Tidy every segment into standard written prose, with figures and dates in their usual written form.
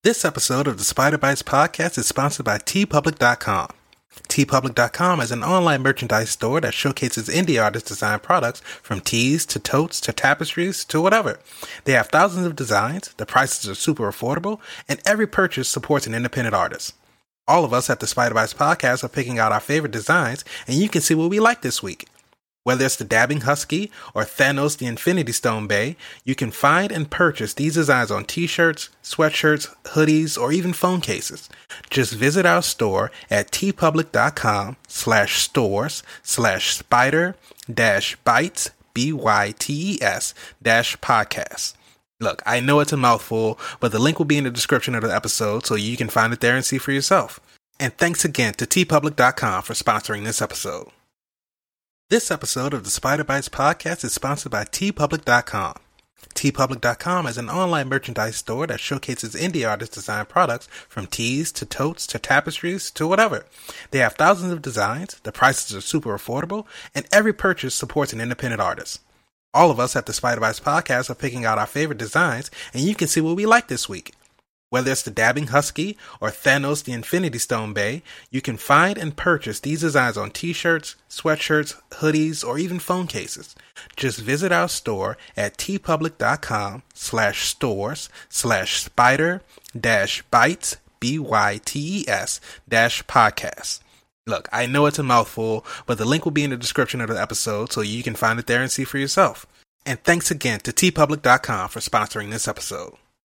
This episode of the Spider Bites podcast is sponsored by TeePublic.com. TeePublic.com is an online merchandise store that showcases indie artists' design products from tees to totes to tapestries to whatever. They have thousands of designs, the prices are super affordable, and every purchase supports an independent artist. All of us at the Spider Bites podcast are picking out our favorite designs, and you can see what we like this week. Whether it's the Dabbing Husky or Thanos the Infinity Stone Bay, you can find and purchase these designs on t-shirts, sweatshirts, hoodies, or even phone cases. Just visit our store at tpublic.com/stores/spider-bites, BYTES-podcast. Look, I know it's a mouthful, but the link will be in the description of the episode so you can find it there and see for yourself. And thanks again to tpublic.com for sponsoring this episode. This episode of the Spider Bites podcast is sponsored by TeePublic.com. TeePublic.com is an online merchandise store that showcases indie artists' design products from tees to totes to tapestries to whatever. They have thousands of designs, the prices are super affordable, and every purchase supports an independent artist. All of us at the Spider Bites podcast are picking out our favorite designs, and you can see what we like this week. Whether it's the Dabbing Husky or Thanos the Infinity Stone Bay, you can find and purchase these designs on t-shirts, sweatshirts, hoodies, or even phone cases. Just visit our store at tpublic.com/stores/spider-bites, BYTES-podcast. Look, I know it's a mouthful, but the link will be in the description of the episode so you can find it there and see for yourself. And thanks again to tpublic.com for sponsoring this episode.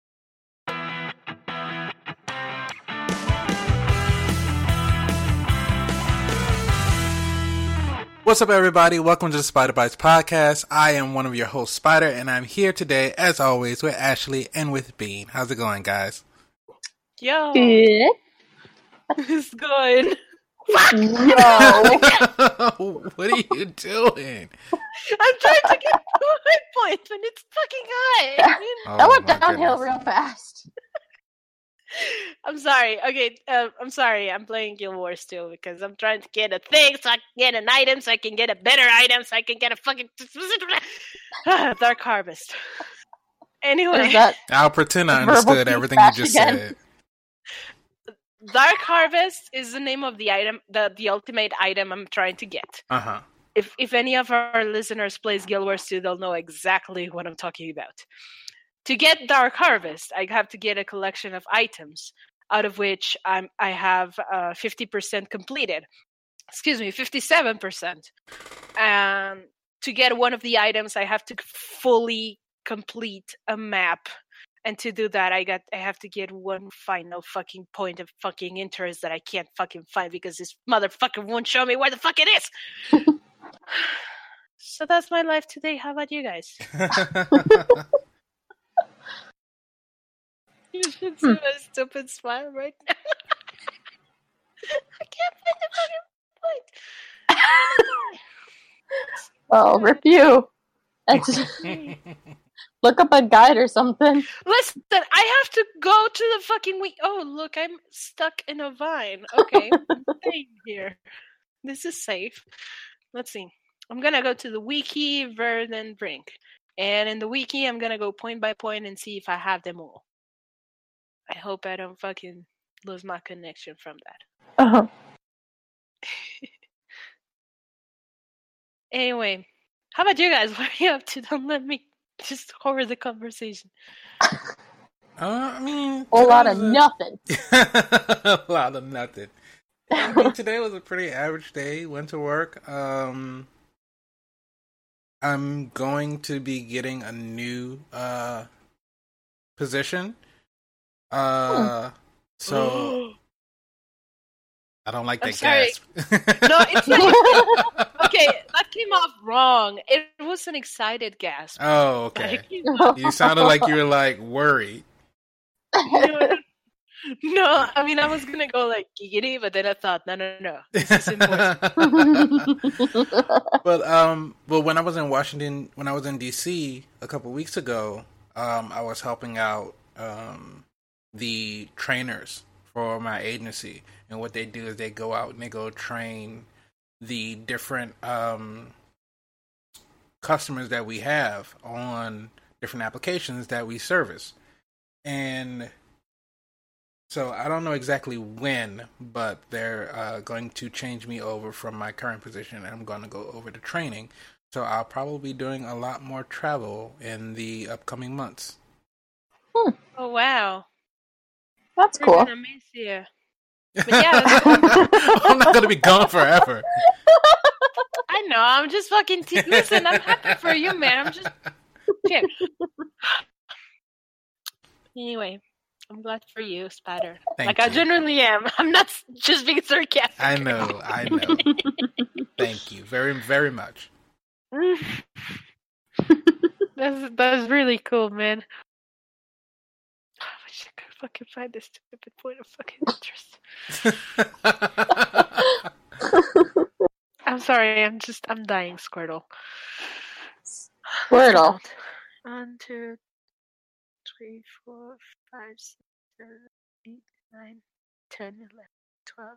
What's up, everybody? Welcome to the Spider Bites podcast. I am one of your hosts, Spider, and I'm here today, as always, with Ashley and with Bean. How's it going, guys? Yo. Good. It's good. Yo. What are you doing? I'm trying to get to my point, and it's fucking high. That went my downhill goodness. real fast. I'm sorry. Okay, I'm sorry. I'm playing Guild Wars still because I'm trying to get a thing so I can get an item, so I can get a better item, so I can get a fucking Dark Harvest. Anyway, Is that I'll pretend I verbal understood everything you feedback just again? said. Dark Harvest is the name of the item, the ultimate item I'm trying to get. Uh-huh. If any of our listeners plays Guild Wars 2, they'll know exactly what I'm talking about. To get Dark Harvest, I have to get a collection of items, out of which I have 50% completed. Excuse me, 57%. And to get one of the items, I have to fully complete a map. And to do that, I have to get one final fucking point of fucking interest that I can't fucking find because this motherfucker won't show me where the fuck it is. So that's my life today. How about you guys? You should see my stupid smile right now. I can't find the fucking point. well, rip you. That's- Look up a guide or something. Listen, I have to go to the fucking Oh, look, I'm stuck in a vine. Okay, I'm staying here. This is safe. Let's see. I'm gonna go to the wiki, Verdant Brink. And in the wiki, I'm gonna go point by point and see if I have them all. I hope I don't fucking lose my connection from that. Uh-huh. Anyway, how about you guys? What are you up to? Don't let me just horror the conversation. I mean... A lot of nothing. A lot of nothing. I mean, today was a pretty average day. Went to work. I'm going to be getting a new position. So I don't like I'm that sorry. gasp. No, it's not. Okay, that came off wrong. It was an excited gasp. Oh, okay. You sounded like you were like worried. No, I mean I was gonna go like giggity, but then I thought, no, this is important. But when I was in Washington, when I was in DC a couple weeks ago, I was helping out the trainers for my agency, and what they do is they go out and they go train the different customers that we have on different applications that we service. And So I don't know exactly when, but they're going to change me over from my current position, and I'm going to go over to training. So I'll probably be doing a lot more travel in the upcoming months. Oh wow, That's we're cool. gonna miss you. But yeah, that's cool. I'm not going to be gone forever. I know. I'm just fucking. Listen, I'm happy for you, man. I'm just. Okay. Anyway, I'm glad for you, Spider. Thank I you. genuinely am. I'm not just being sarcastic. I know. Thank you very, very much. That's really cool, man. I wish I could fucking find this stupid point of fucking interest. I'm sorry. I'm dying, Squirtle. Squirtle. 1, 2, 3, 4, 5, 6, 7, 8, 9, 10, 11, 12,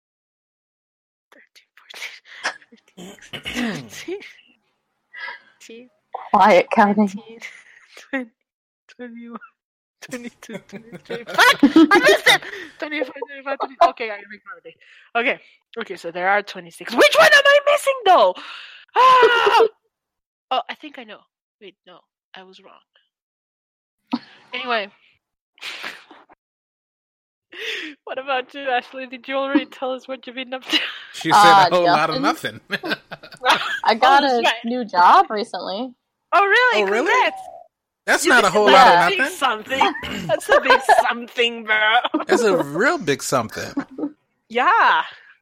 13, 14, 15, 16, Quiet counting. 19, 20, 21, 22, 23. Fuck! I missed it! 25, 25, 20. Okay, I recovered it. Okay, so there are 26. Which one am I missing, though? Ah! Oh, I think I know. Wait, no. I was wrong. Anyway. What about you, Ashley? Did you already tell us what you've been up to? She said a whole lot of nothing. I got a new job recently. Oh, really? Oh, really? Congrats. That's not a whole lot of nothing. Something. That's a big something, bro. That's a real big something. Yeah.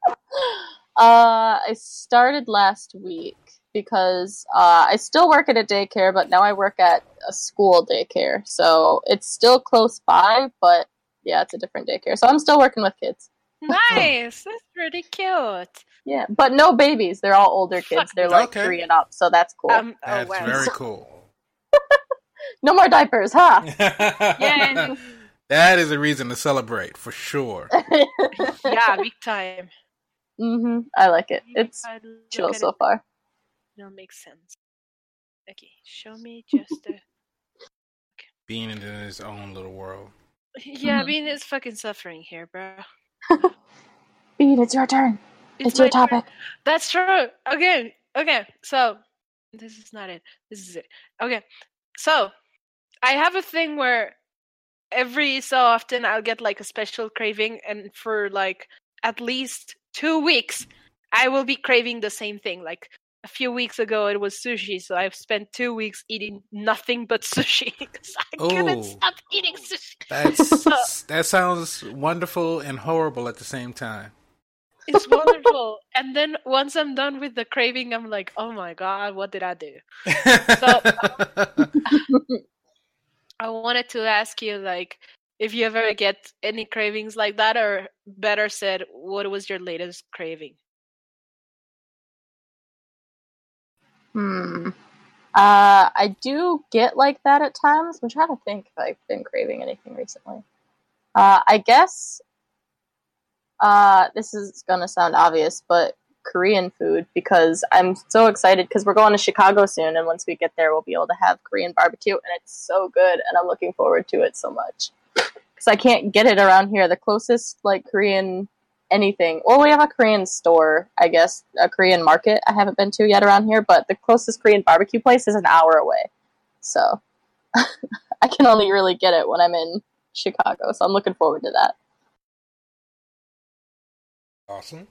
I started last week because I still work at a daycare, but now I work at a school daycare. So it's still close by, but yeah, it's a different daycare. So I'm still working with kids. Nice. That's pretty cute. Yeah, but no babies. They're all older kids. They're like 3 and up, so that's cool. That's very cool. No more diapers, huh? Yeah. That is a reason to celebrate, for sure. Yeah, big time. I like it. It's chill so far. It'll make sense. Okay, show me just a... Being in his own little world. Yeah, Bean is fucking suffering here, bro. Bean, it's your turn. It's your topic. Turn. That's true. Okay, so... This is not it. This is it. Okay, so... I have a thing where every so often I'll get like a special craving, and for like at least 2 weeks I will be craving the same thing. Like a few weeks ago it was sushi, so I've spent 2 weeks eating nothing but sushi because I couldn't stop eating sushi. That sounds wonderful and horrible at the same time. It's wonderful. And then once I'm done with the craving, I'm like, oh my god, what did I do? So I wanted to ask you, like, if you ever get any cravings like that, or better said, what was your latest craving? I do get like that at times. I'm trying to think if I've been craving anything recently. I guess this is gonna sound obvious, but Korean food, because I'm so excited because we're going to Chicago soon, and once we get there we'll be able to have Korean barbecue, and it's so good, and I'm looking forward to it so much because I can't get it around here. The closest like Korean anything, well, we have a Korean store, I guess, a Korean market I haven't been to yet around here, but the closest Korean barbecue place is an hour away, so I can only really get it when I'm in Chicago, so I'm looking forward to that. Awesome.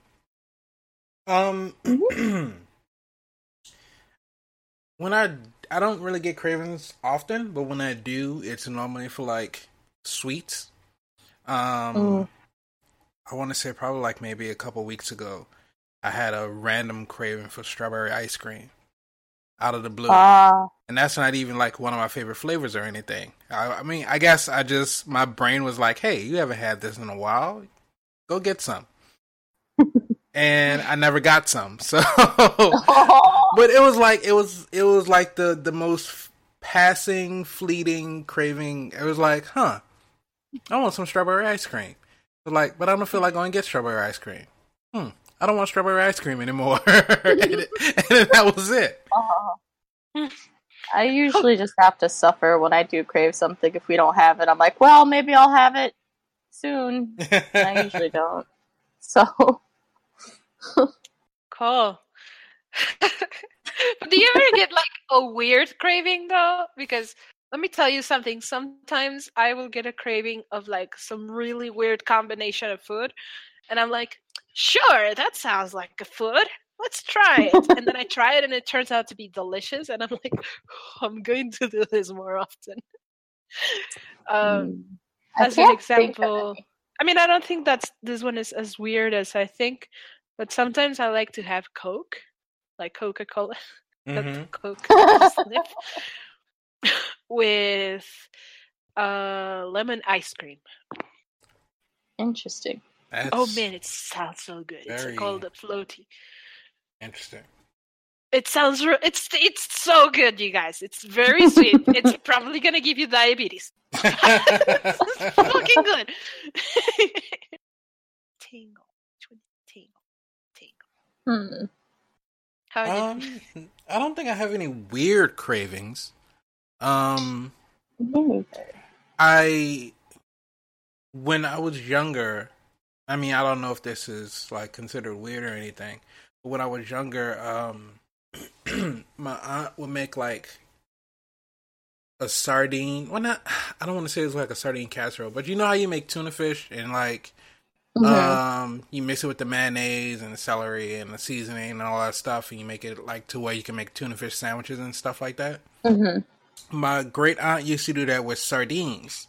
When I don't really get cravings often, but when I do, it's normally for like sweets. I want to say probably like maybe a couple weeks ago, I had a random craving for strawberry ice cream out of the blue. And that's not even like one of my favorite flavors or anything. I mean, I guess my brain was like, hey, you haven't had this in a while. Go get some. And I never got some. So, but it was like the most passing, fleeting craving. It was like, I want some strawberry ice cream. But I don't feel like going to get strawberry ice cream. I don't want strawberry ice cream anymore. and then that was it. I usually just have to suffer when I do crave something. If we don't have it, I'm like, well, maybe I'll have it soon. I usually don't. So. Cool. Do you ever get like a weird craving though? Because let me tell you something. Sometimes I will get a craving of like some really weird combination of food, and I'm like, sure, that sounds like a food. Let's try it. And then I try it, and it turns out to be delicious. And I'm like, I'm going to do this more often. As an example, I mean, I don't think this one is as weird as I think, but sometimes I like to have Coke, like Coca-Cola, not Coke, sniff, with lemon ice cream. Interesting. Oh man, it sounds so good. It's called a floaty. Interesting. It sounds it's so good, you guys. It's very sweet. It's probably gonna give you diabetes. It's fucking good. Tingle. I don't think I have any weird cravings. Me neither. When I was younger, I mean, I don't know if this is like considered weird or anything, but when I was younger, my aunt would make like a sardine. Well, not. I don't want to say it's like a sardine casserole, but you know how you make tuna fish and like, you mix it with the mayonnaise and the celery and the seasoning and all that stuff, and you make it like to where you can make tuna fish sandwiches and stuff like that. My great aunt used to do that with sardines,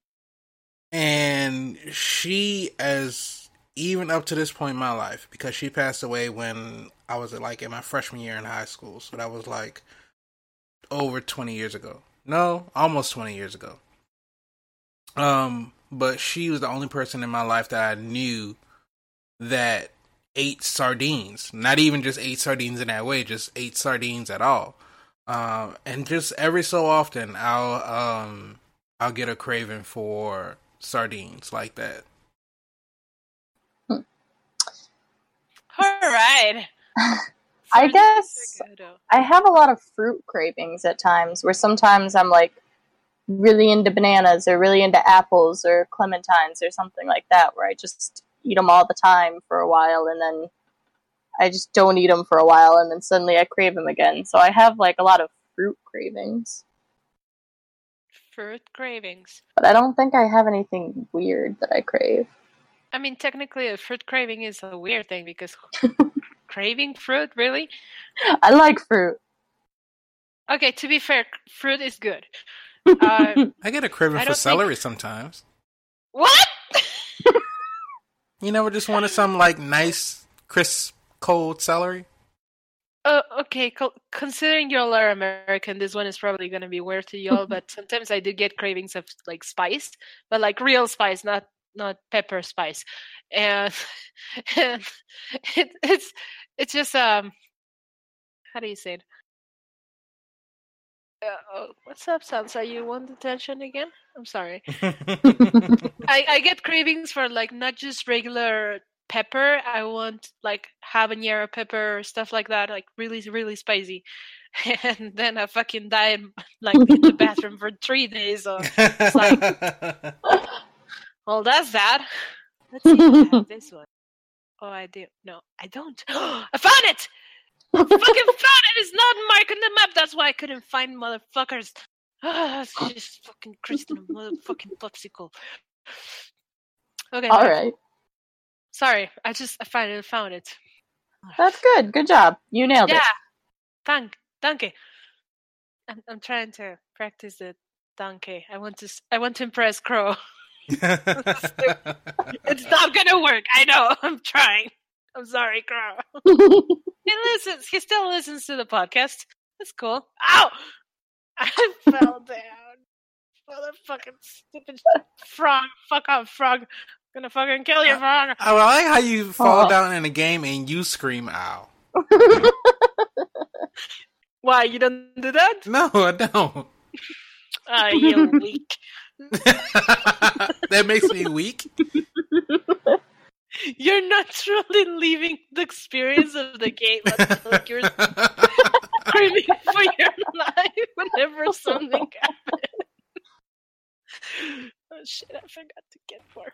and she, as even up to this point in my life, because she passed away when I was like in my freshman year in high school, so that was like over 20 years ago. No, almost 20 years ago. But she was the only person in my life that I knew that ate sardines. Not even just ate sardines in that way, just ate sardines at all. And just every so often, I'll get a craving for sardines like that. All right. I guess I have a lot of fruit cravings at times, where sometimes I'm like really into bananas or really into apples or clementines or something like that, where I just eat them all the time for a while, and then I just don't eat them for a while, and then suddenly I crave them again. So I have like a lot of fruit cravings. Fruit cravings. But I don't think I have anything weird that I crave. I mean, technically a fruit craving is a weird thing, because craving fruit, really? I like fruit. Okay, to be fair, fruit is good. I get a craving for celery sometimes. What? You never just wanted some like nice, crisp, cold celery? Okay, considering y'all are American, this one is probably going to be weird to y'all, but sometimes I do get cravings of like spice, but like real spice, not pepper spice. And it's just how do you say it? What's up, Sansa? You want attention again? I'm sorry. I get cravings for like not just regular pepper. I want like habanero pepper, stuff like that, like really, really spicy. And then I fucking die like in the bathroom for 3 days. So it's like, well, that's that. Let's see if I have this one. Oh, I do. No, I don't. I found it! I fucking found it! It's not marked on the map. That's why I couldn't find motherfuckers. It's just fucking Kristen, motherfucking popsicle. Okay. All right. Sorry, I finally found it. That's good. Good job. You nailed it. Yeah. Danke. I'm trying to practice the danke. I want to impress Crow. It's not gonna work. I know. I'm trying. I'm sorry, Crow. He still listens to the podcast. That's cool. Ow! I fell down. Motherfucking stupid frog. Fuck off, frog. I'm gonna fucking kill you, frog. I like how you fall down in a game and you scream ow. Why, you don't do that? No, I don't. You weak. That makes me weak. You're not truly leaving the experience of the game. Like you're screaming for your life whenever something happens. shit! I forgot to get more.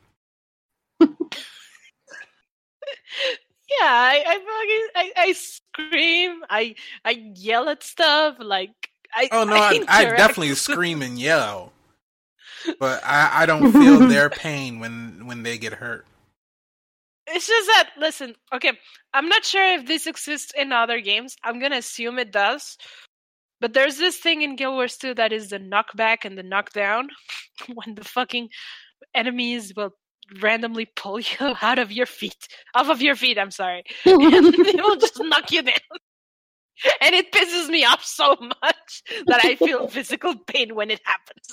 Yeah, I scream. I yell at stuff. Like I definitely scream and yell, but I don't feel their pain when they get hurt. It's just that, listen, okay, I'm not sure if this exists in other games. I'm gonna assume it does. But there's this thing in Guild Wars 2 that is the knockback and the knockdown. When the fucking enemies will randomly pull you off of your feet, I'm sorry. And they will just knock you down. And it pisses me off so much that I feel physical pain when it happens.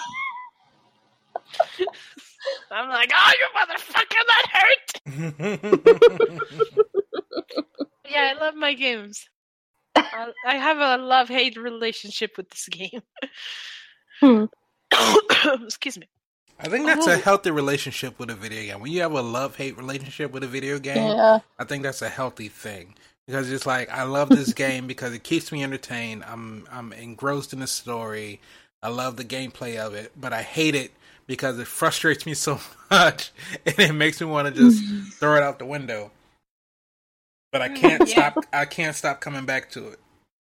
I'm like, oh, you motherfucker, that hurt! Yeah, I love my games. I have a love-hate relationship with this game. Excuse me. I think that's a healthy relationship with a video game. When you have a love-hate relationship with a video game, I think that's a healthy thing. Because it's like, I love this game because it keeps me entertained. I'm engrossed in the story. I love the gameplay of it. But I hate it because it frustrates me so much. And it makes me want to just throw it out the window. But I can't stop. I can't stop coming back to it.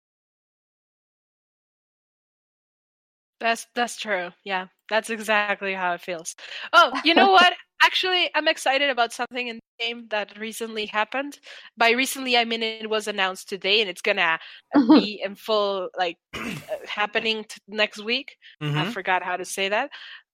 That's true. Yeah, that's exactly how it feels. Oh, you know what? Actually, I'm excited about something in the game that recently happened. By recently, I mean it was announced today, and it's gonna be in full happening next week. Mm-hmm. I forgot how to say that.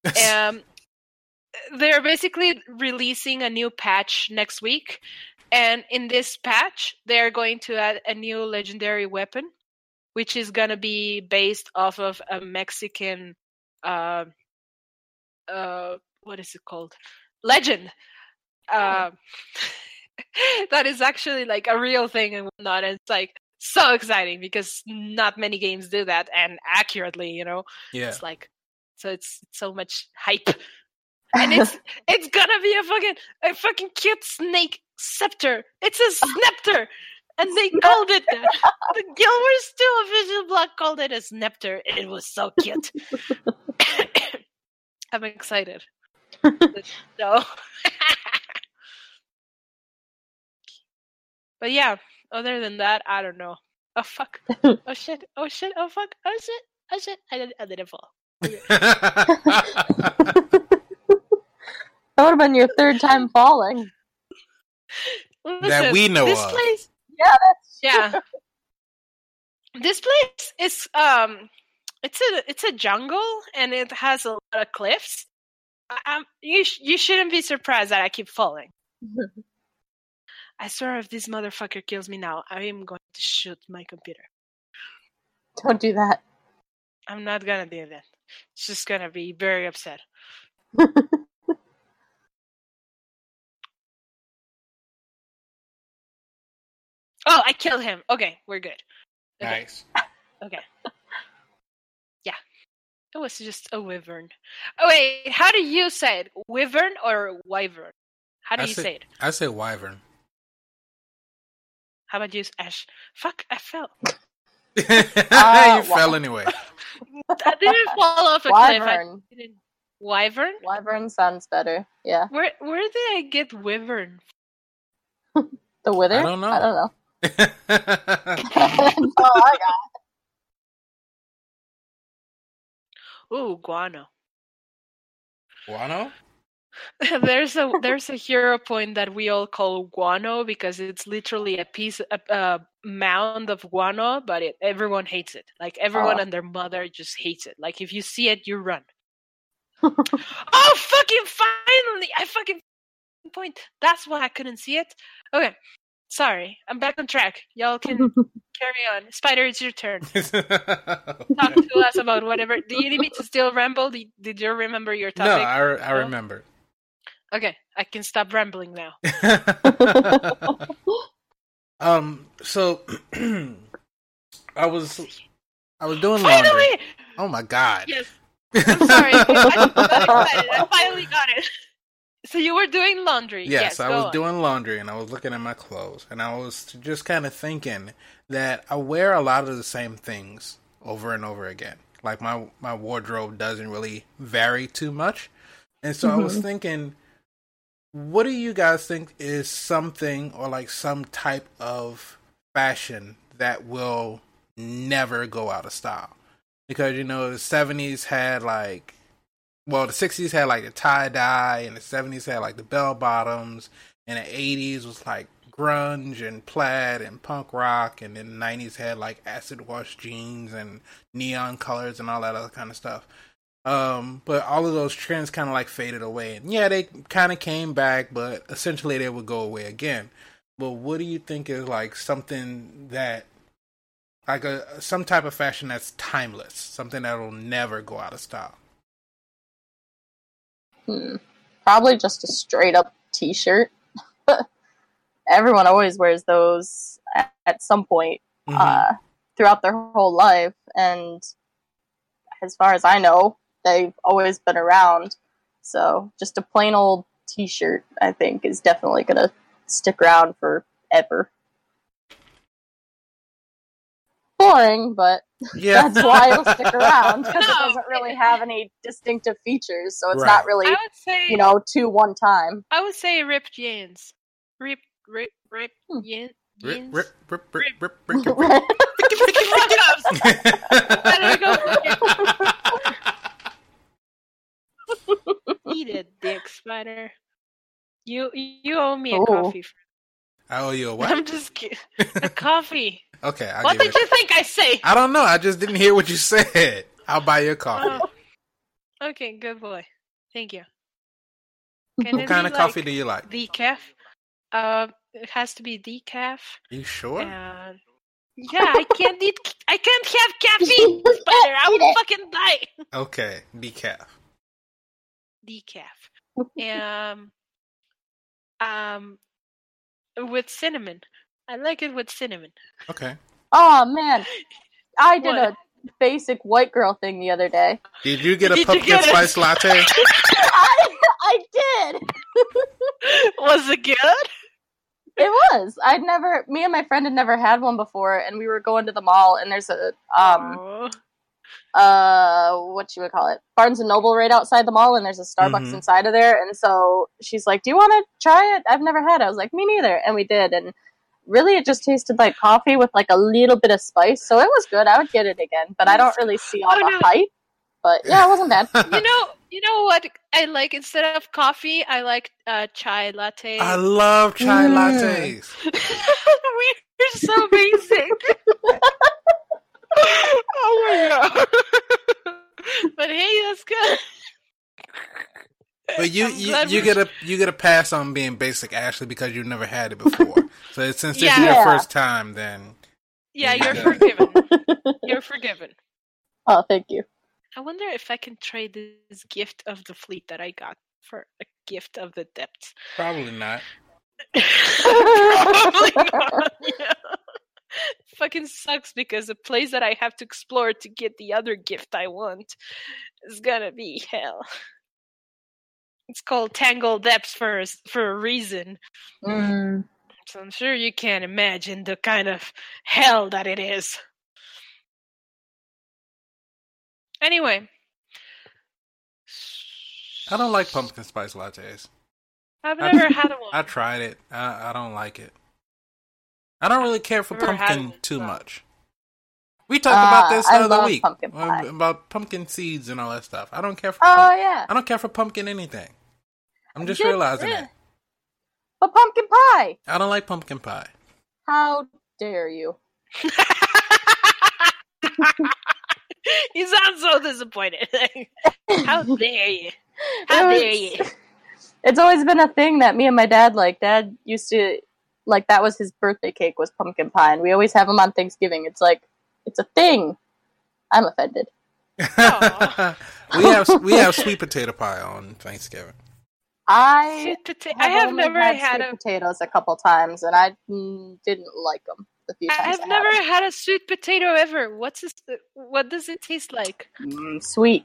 They're basically releasing a new patch next week. And in this patch, they're going to add a new legendary weapon, which is going to be based off of a Mexican, what is it called? Legend. That is actually like a real thing and whatnot. And it's like so exciting because not many games do that and accurately, you know? Yeah. It's like, so it's so much hype. And it's gonna be a fucking cute snake scepter. It's a snepter, and they called it that. The Guild Wars 2 official blog called it a snepter. It was so cute. I'm excited. So, but yeah, other than that, I don't know. Oh fuck! Oh shit! Oh shit! Oh fuck! Oh shit! Oh shit! I didn't fall. That would have been your third time falling. Listen, that we know this of. Place, yeah. This place is it's a jungle and it has a lot of cliffs. You shouldn't be surprised that I keep falling. I swear, if this motherfucker kills me now, I am going to shoot my computer. Don't do that. I'm not gonna do that. It's just gonna be very upset. Oh, I killed him. Okay, we're good. Okay. Nice. Okay. Yeah. It was just a wyvern. Oh, wait. How do you say it? Wyvern or wyvern? How do you say it? I say wyvern. How about you, Ash? Fuck, I fell. You fell anyway. I didn't fall off a Wyvern. cliff. Wyvern? Wyvern sounds better. Yeah. Where did I get wyvern? The wither? I don't know. I don't know. That's all I got. Ooh, guano. Guano? There's a hero point that we all call guano because it's literally a mound of guano, but everyone hates it. Like everyone and their mother just hates it. Like if you see it, you run. Oh, fucking finally! I fucking point. That's why I couldn't see it. Okay, sorry. I'm back on track. Y'all can carry on. Spider, it's your turn. Talk to us about whatever. Do you need me to still ramble? Did you remember your topic? No, I remember. Okay, I can stop rambling now. So I was doing Finally! laundry. Oh my god. Yes. I'm sorry. I'm excited. I finally got it. So you were doing laundry. Yes, I was on. doing laundry and I was looking at my clothes and I was just kind of thinking that I wear a lot of the same things over and over again. Like my wardrobe doesn't really vary too much. And so I was thinking, what do you guys think is something or like some type of fashion that will never go out of style? Because, the 70s had the 60s had like the tie-dye, and the 70s had like the bell-bottoms, and the 80s was like grunge and plaid and punk rock, and then the 90s had like acid wash jeans and neon colors and all that other kind of stuff. But all of those trends kind of like faded away, and yeah, they kind of came back, but essentially they would go away again. But what do you think is like something that, like some type of fashion that's timeless, something that will never go out of style? Probably just a straight up t-shirt. Everyone always wears those at some point throughout their whole life, and as far as I know, they've always been around. So just a plain old t-shirt, I think, is definitely going to stick around forever. Boring, but that's why it'll stick around, because it doesn't really have any distinctive features, so it's not really, I would say, to one time. I would say ripped jeans. Ripped jeans. Rip. Eat it, dick spider. You owe me a coffee. I owe you a what? I'm just kidding. A coffee. Okay. What did you think I say? I don't know. I just didn't hear what you said. I'll buy you a coffee. Okay, good boy. Thank you. What kind of coffee do you like? Decaf. It has to be decaf. You sure? Yeah, I can't have caffeine, Spider. I will fucking die. Okay, decaf. With cinnamon. I like it with cinnamon. Okay. Oh man, I did a basic white girl thing the other day. Did you get a pumpkin spice latte? I did. Was it good? It was. Me and my friend had never had one before, and we were going to the mall, and there's a what you would call it, Barnes and Noble right outside the mall, and there's a Starbucks inside of there, and so she's like, do you want to try it? I've never had it. I was like, me neither. And we did, and really it just tasted like coffee with like a little bit of spice, so it was good. I would get it again, but I don't really see all the hype. But yeah, it wasn't bad. You know what I like instead of coffee? I like chai latte. I love chai lattes. We're so basic. Oh my god! But hey, that's good. But you get a pass on being basic, Ashley, because you've never had it before. So since this is your first time, then you're forgiven. You're forgiven. Oh, thank you. I wonder if I can trade this gift of the fleet that I got for a gift of the depths. Probably not. Probably not. Yeah. Fucking sucks because the place that I have to explore to get the other gift I want is gonna be hell. It's called Tangled Depths for a reason. So I'm sure you can't imagine the kind of hell that it is. Anyway. I don't like pumpkin spice lattes. I've never had one. I tried it. I don't like it. I don't really care for pumpkin too much. We talked about this the other week. About pumpkin seeds and all that stuff. I don't care for I don't care for pumpkin anything. I'm just realizing it. But pumpkin pie! I don't like pumpkin pie. How dare you? You sound so disappointed. How dare you? How dare you? It's always been a thing that me and my dad like. Dad used to, like, that was his birthday cake, was pumpkin pie, and we always have them on Thanksgiving. It's like, it's a thing. I'm offended. we have sweet potato pie on Thanksgiving. I have never had sweet potatoes a couple times, and I didn't like them the few times. I've never had a sweet potato ever. What does it taste like? Sweet.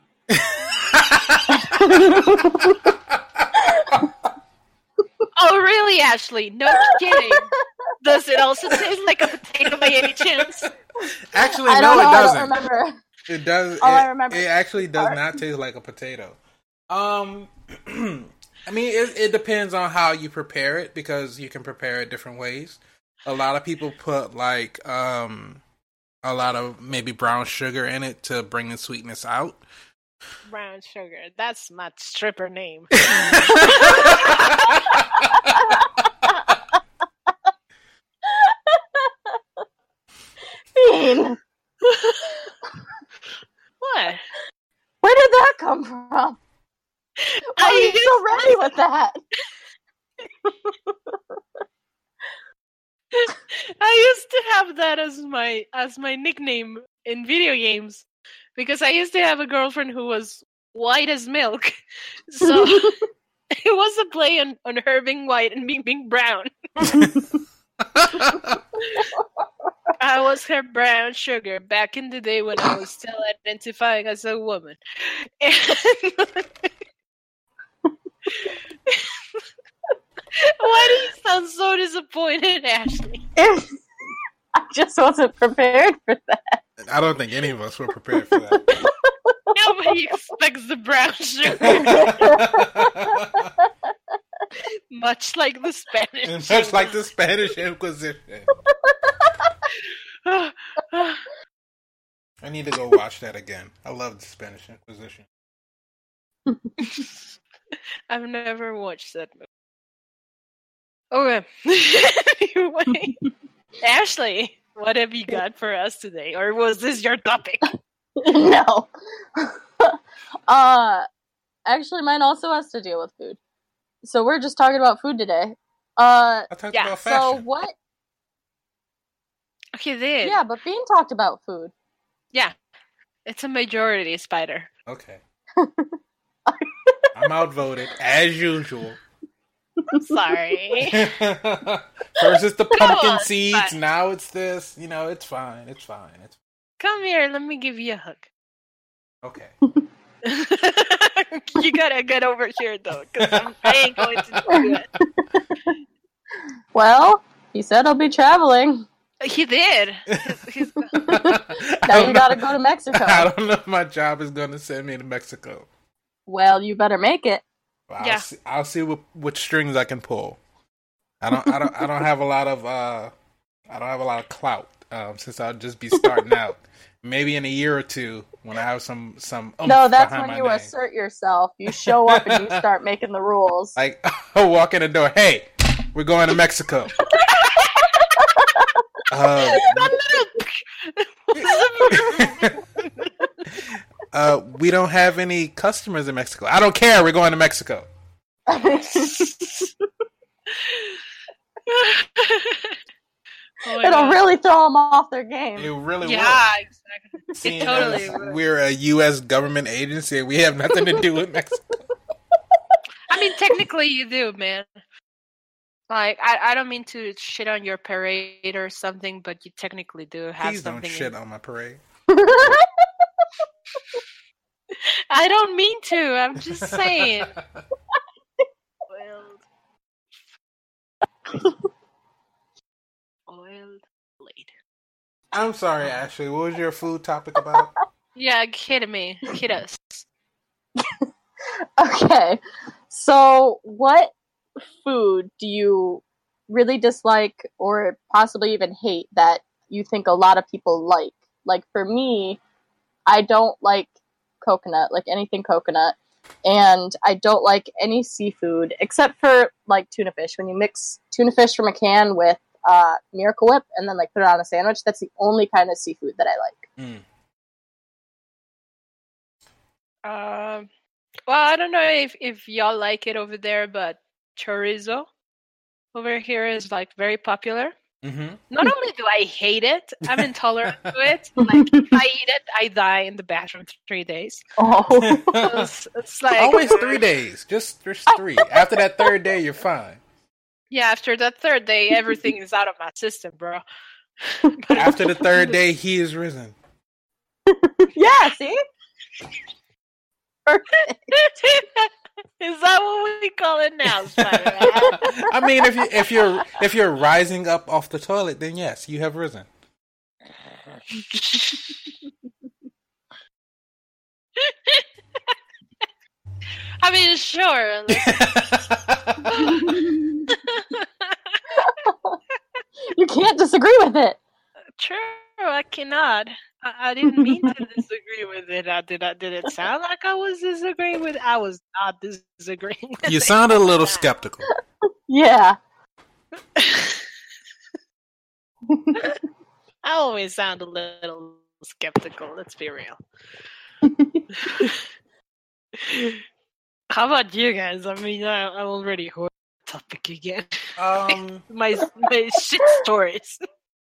Oh, really, Ashley? No kidding. Does it also taste like a potato by any chance? Actually, no, it doesn't. I don't remember. It does. I remember. It actually does not taste like a potato. I mean, it depends on how you prepare it because you can prepare it different ways. A lot of people put like a lot of maybe brown sugar in it to bring the sweetness out. Brown sugar. That's my stripper name. Bean. What? Where did that come from? Why are you so ready with that? I used to have that as my nickname in video games because I used to have a girlfriend who was white as milk. So it was a play on her being white and me being brown. I was her brown sugar back in the day when I was still identifying as a woman. And why do you sound so disappointed, Ashley? I just wasn't prepared for that. I don't think any of us were prepared for that. Nobody expects the brown sugar. Much like the Spanish. And much like the Spanish Inquisition. I need to go watch that again. I love the Spanish Inquisition. I've never watched that movie. Okay. Anyway, Ashley, what have you got for us today? Or was this your topic? No. Actually, mine also has to deal with food. So we're just talking about food today. I talked about fashion. So what? Okay, did. Yeah, but Bean talked about food. Yeah. It's a majority, Spider. Okay. I'm outvoted, as usual. I'm sorry. First it's the pumpkin seeds, now it's this. You know, it's fine. It's fine. Come here, let me give you a hug. Okay. You gotta get over here, though, because I ain't going to do it. Well, he said I'll be traveling. He did. Now you gotta go to Mexico. I don't know if my job is going to send me to Mexico. Well, you better make it. Well, Yeah. I'll see what strings I can pull. I don't have a lot of clout since I'll just be starting out. Maybe in a year or two when I have some No, that's when you name. assert yourself. You show up and you start making the rules. Like, I walk in the door, hey, we're going to Mexico. We don't have any customers in Mexico. I don't care. We're going to Mexico. It'll really throw them off their game. It really will. Yeah, exactly. Seeing It totally as will. we're a U.S. government agency and we have nothing to do with Mexico. I mean, technically you do, man. Like, I don't mean to shit on your parade or something, but you technically do have Please something. don't shit on my parade. I don't mean to. I'm just saying. Oiled blade. I'm sorry, Ashley. What was your food topic about? Yeah, hit me. Hit us. Okay, so what food do you really dislike or possibly even hate that you think a lot of people like? Like, for me, I don't like coconut, like anything coconut, and I don't like any seafood except for, like, tuna fish. When you mix tuna fish from a can with Miracle Whip and then, like, put it on a sandwich, that's the only kind of seafood that I like. Well, I don't know if y'all like it over there, but chorizo over here is, like, very popular. Mm-hmm. Not only do I hate it, I'm intolerant to it. Like, if I eat it, I die in the bathroom for 3 days. Oh. It's like Always 3 days. Just 3. After that third day, you're fine. Yeah, after that third day, everything is out of my system, bro. After the third day, he is risen. Yeah, see? Is that what we call it now, Spider-Man? I mean, if you're rising up off the toilet, then yes, you have risen. I mean, sure. You can't disagree with it. True, I cannot. I didn't mean to disagree with it. Did it sound like I was disagreeing with it? I was not disagreeing with it. You sounded a little skeptical. Yeah. I always sound a little skeptical, let's be real. How about you guys? I mean, I'm already heard the topic again. My shit stories.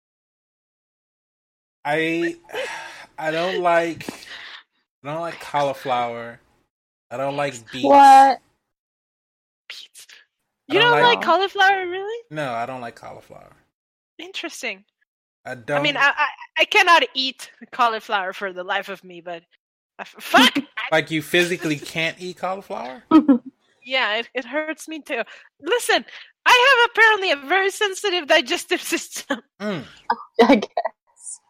I don't like cauliflower. I don't like beets. What? You don't like cauliflower, really? No, I don't like cauliflower. Interesting. I don't. I mean, I cannot eat cauliflower for the life of me, but fuck. Like you physically can't eat cauliflower? Yeah, it hurts me too. Listen, I have apparently a very sensitive digestive system. I guess.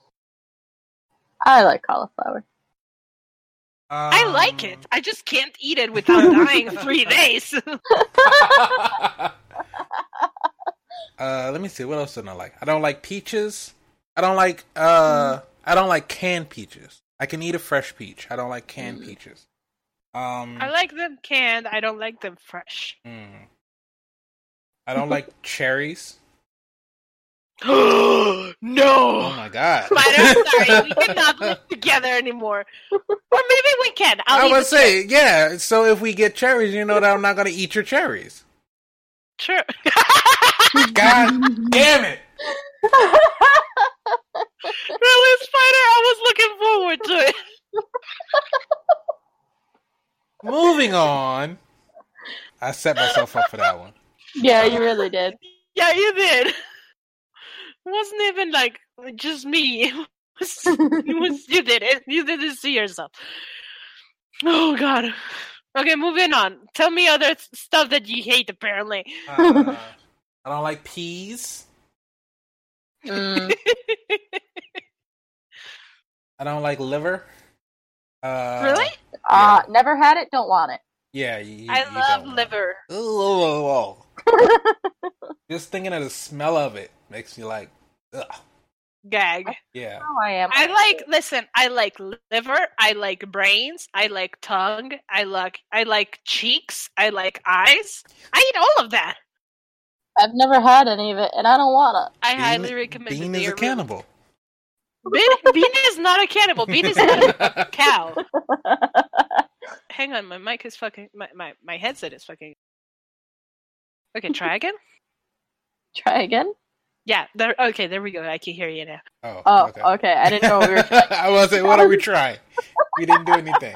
I like cauliflower. I like it. I just can't eat it without dying in 3 days. Let me see. What else don't I like? I don't like peaches. I don't like canned peaches. I can eat a fresh peach. I don't like canned peaches. I like them canned. I don't like them fresh. I don't like cherries. No! Oh my god! Spider, sorry, we cannot live together anymore. Or maybe we can. I would say, yeah. So if we get cherries, you know that I'm not going to eat your cherries. Sure. God damn it! Really, Spider? I was looking forward to it. Moving on. I set myself up for that one. Yeah, you really did. Yeah, you did. It wasn't even like just me. It was you did it. You did it to yourself. Oh god. Okay, moving on. Tell me other stuff that you hate. Apparently, I don't like peas. Mm. I don't like liver. really? Yeah. Never had it, don't want it. Yeah, I love liver. Ooh. Just thinking of the smell of it makes me like, ugh. Gag. Yeah. Oh, I am. I like liver, I like brains, I like tongue, I like cheeks, I like eyes. I eat all of that. I've never had any of it, and I don't want I highly recommend it. Bean is a cannibal. Bean is not a cannibal. Bean is a cow. it. Hang on, my mic is fucking... My headset is fucking... Okay, try again? Try again? Yeah, there we go. I can hear you now. Oh, okay. I didn't know we were trying. I was like, what are we trying? We didn't do anything.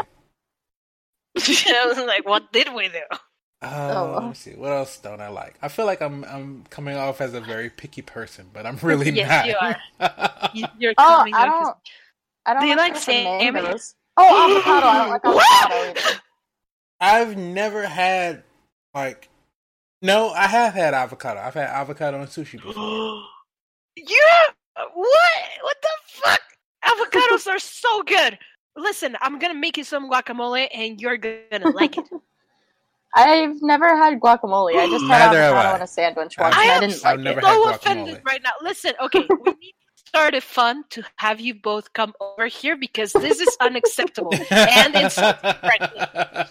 I was like, what did we do? Let me see. What else don't I like? I feel like I'm coming off as a very picky person, but I'm really not. Yes, you are. You're coming off I don't Do you like salmon? mangoes? Oh, avocado. I don't like avocado either. I've never had, like... No, I have had avocado. I've had avocado and sushi before. Yeah! What the fuck? Avocados are so good! Listen, I'm gonna make you some guacamole and you're gonna like it. I've never had guacamole. I just had Neither have avocado I. in a sandwich once, I and I have- didn't I've like never it. had So guacamole. offended right now. Listen, okay, we need to start a fund to have you both come over here because this is unacceptable. And it's friendly.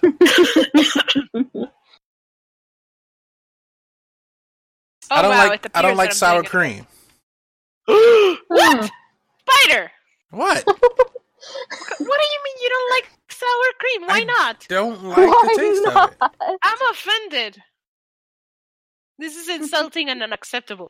I don't wow, like. it I don't like appears that I'm sour doing cream. What? Spider! What? What do you mean you don't like sour cream? Why I not? Don't like the taste of it. I'm offended. This is insulting and unacceptable.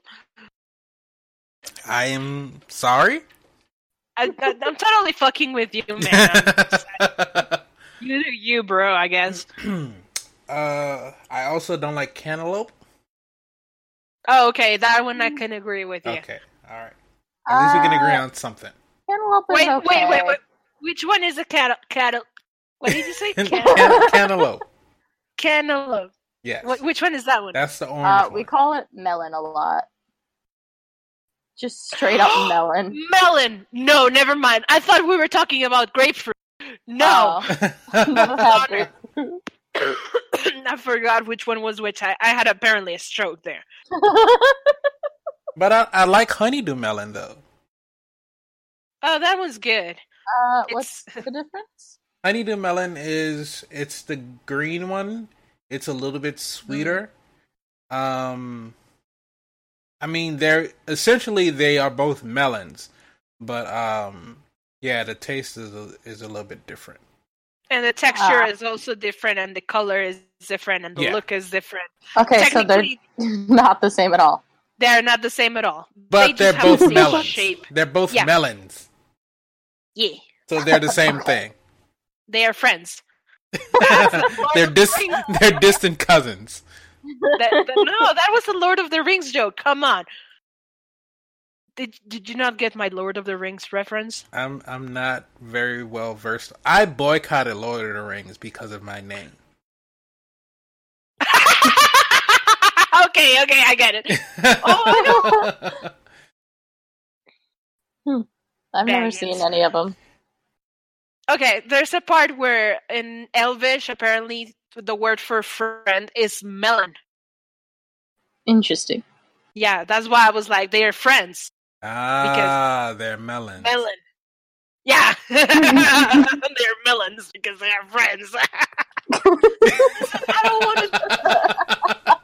I am sorry. I'm totally fucking with you, man. You, bro, I guess. I also don't like cantaloupe. Oh, okay, that one I can agree with you. Okay, all right. At least we can agree on something. Cantaloupe is Wait, okay. wait. Which one is a cattle? What did you say? Cantaloupe. Cantaloupe. Yes. Which one is that one? That's the orange one. We call it melon a lot. Just straight up melon. Melon. No, never mind. I thought we were talking about grapefruit. No. Oh. Never had grapefruit. I forgot which one was which. I had apparently a stroke there. But I like honeydew melon though. Oh, that was good. What's the difference? Honeydew melon it's the green one. It's a little bit sweeter. I mean, they are both melons, but yeah, the taste is a little bit different. And the texture is also different, and the color is different, and the look is different. Okay, so they're not the same at all. They're not the same at all. But they're both melons. Shape. They're both melons. Yeah. So they're the same thing. They are friends. They're distant cousins. No, that was the Lord of the Rings joke. Come on. Did you not get my Lord of the Rings reference? I'm not very well versed. I boycotted Lord of the Rings because of my name. Okay, I get it. Oh, no. I've never seen any of them. Okay, there's a part where in Elvish, apparently, the word for friend is melon. Interesting. Yeah, that's why I was like, they are friends. They're melons. Melon. Yeah. They're melons because they are friends. I don't want to...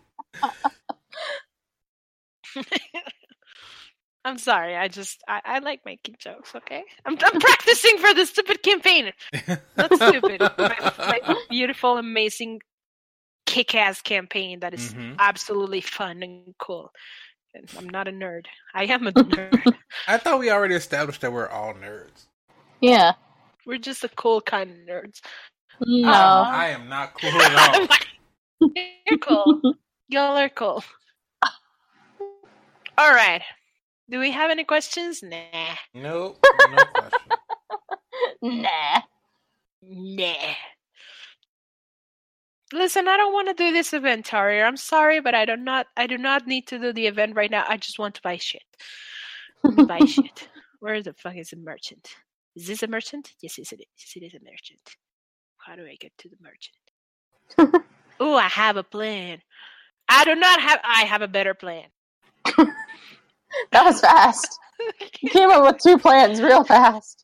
I'm sorry. I like making jokes. Okay, I'm practicing for the stupid campaign. Not stupid. My beautiful, amazing, kick-ass campaign that is absolutely fun and cool. And I'm not a nerd. I am a nerd. I thought we already established that we're all nerds. Yeah, we're just the cool kind of nerds. No, I am not cool at all. You're cool. Y'all are cool. All right. Do we have any questions? Nah. Nope. No question. Nah. Listen, I don't want to do this event, Taria. I'm sorry, but I do not need to do the event right now. I just want to buy shit. Buy shit. Where the fuck is the merchant? Is this a merchant? Yes, it is. Yes, it is a merchant. How do I get to the merchant? Oh, I have a plan. I have a better plan. That was fast. You came up with 2 plans real fast.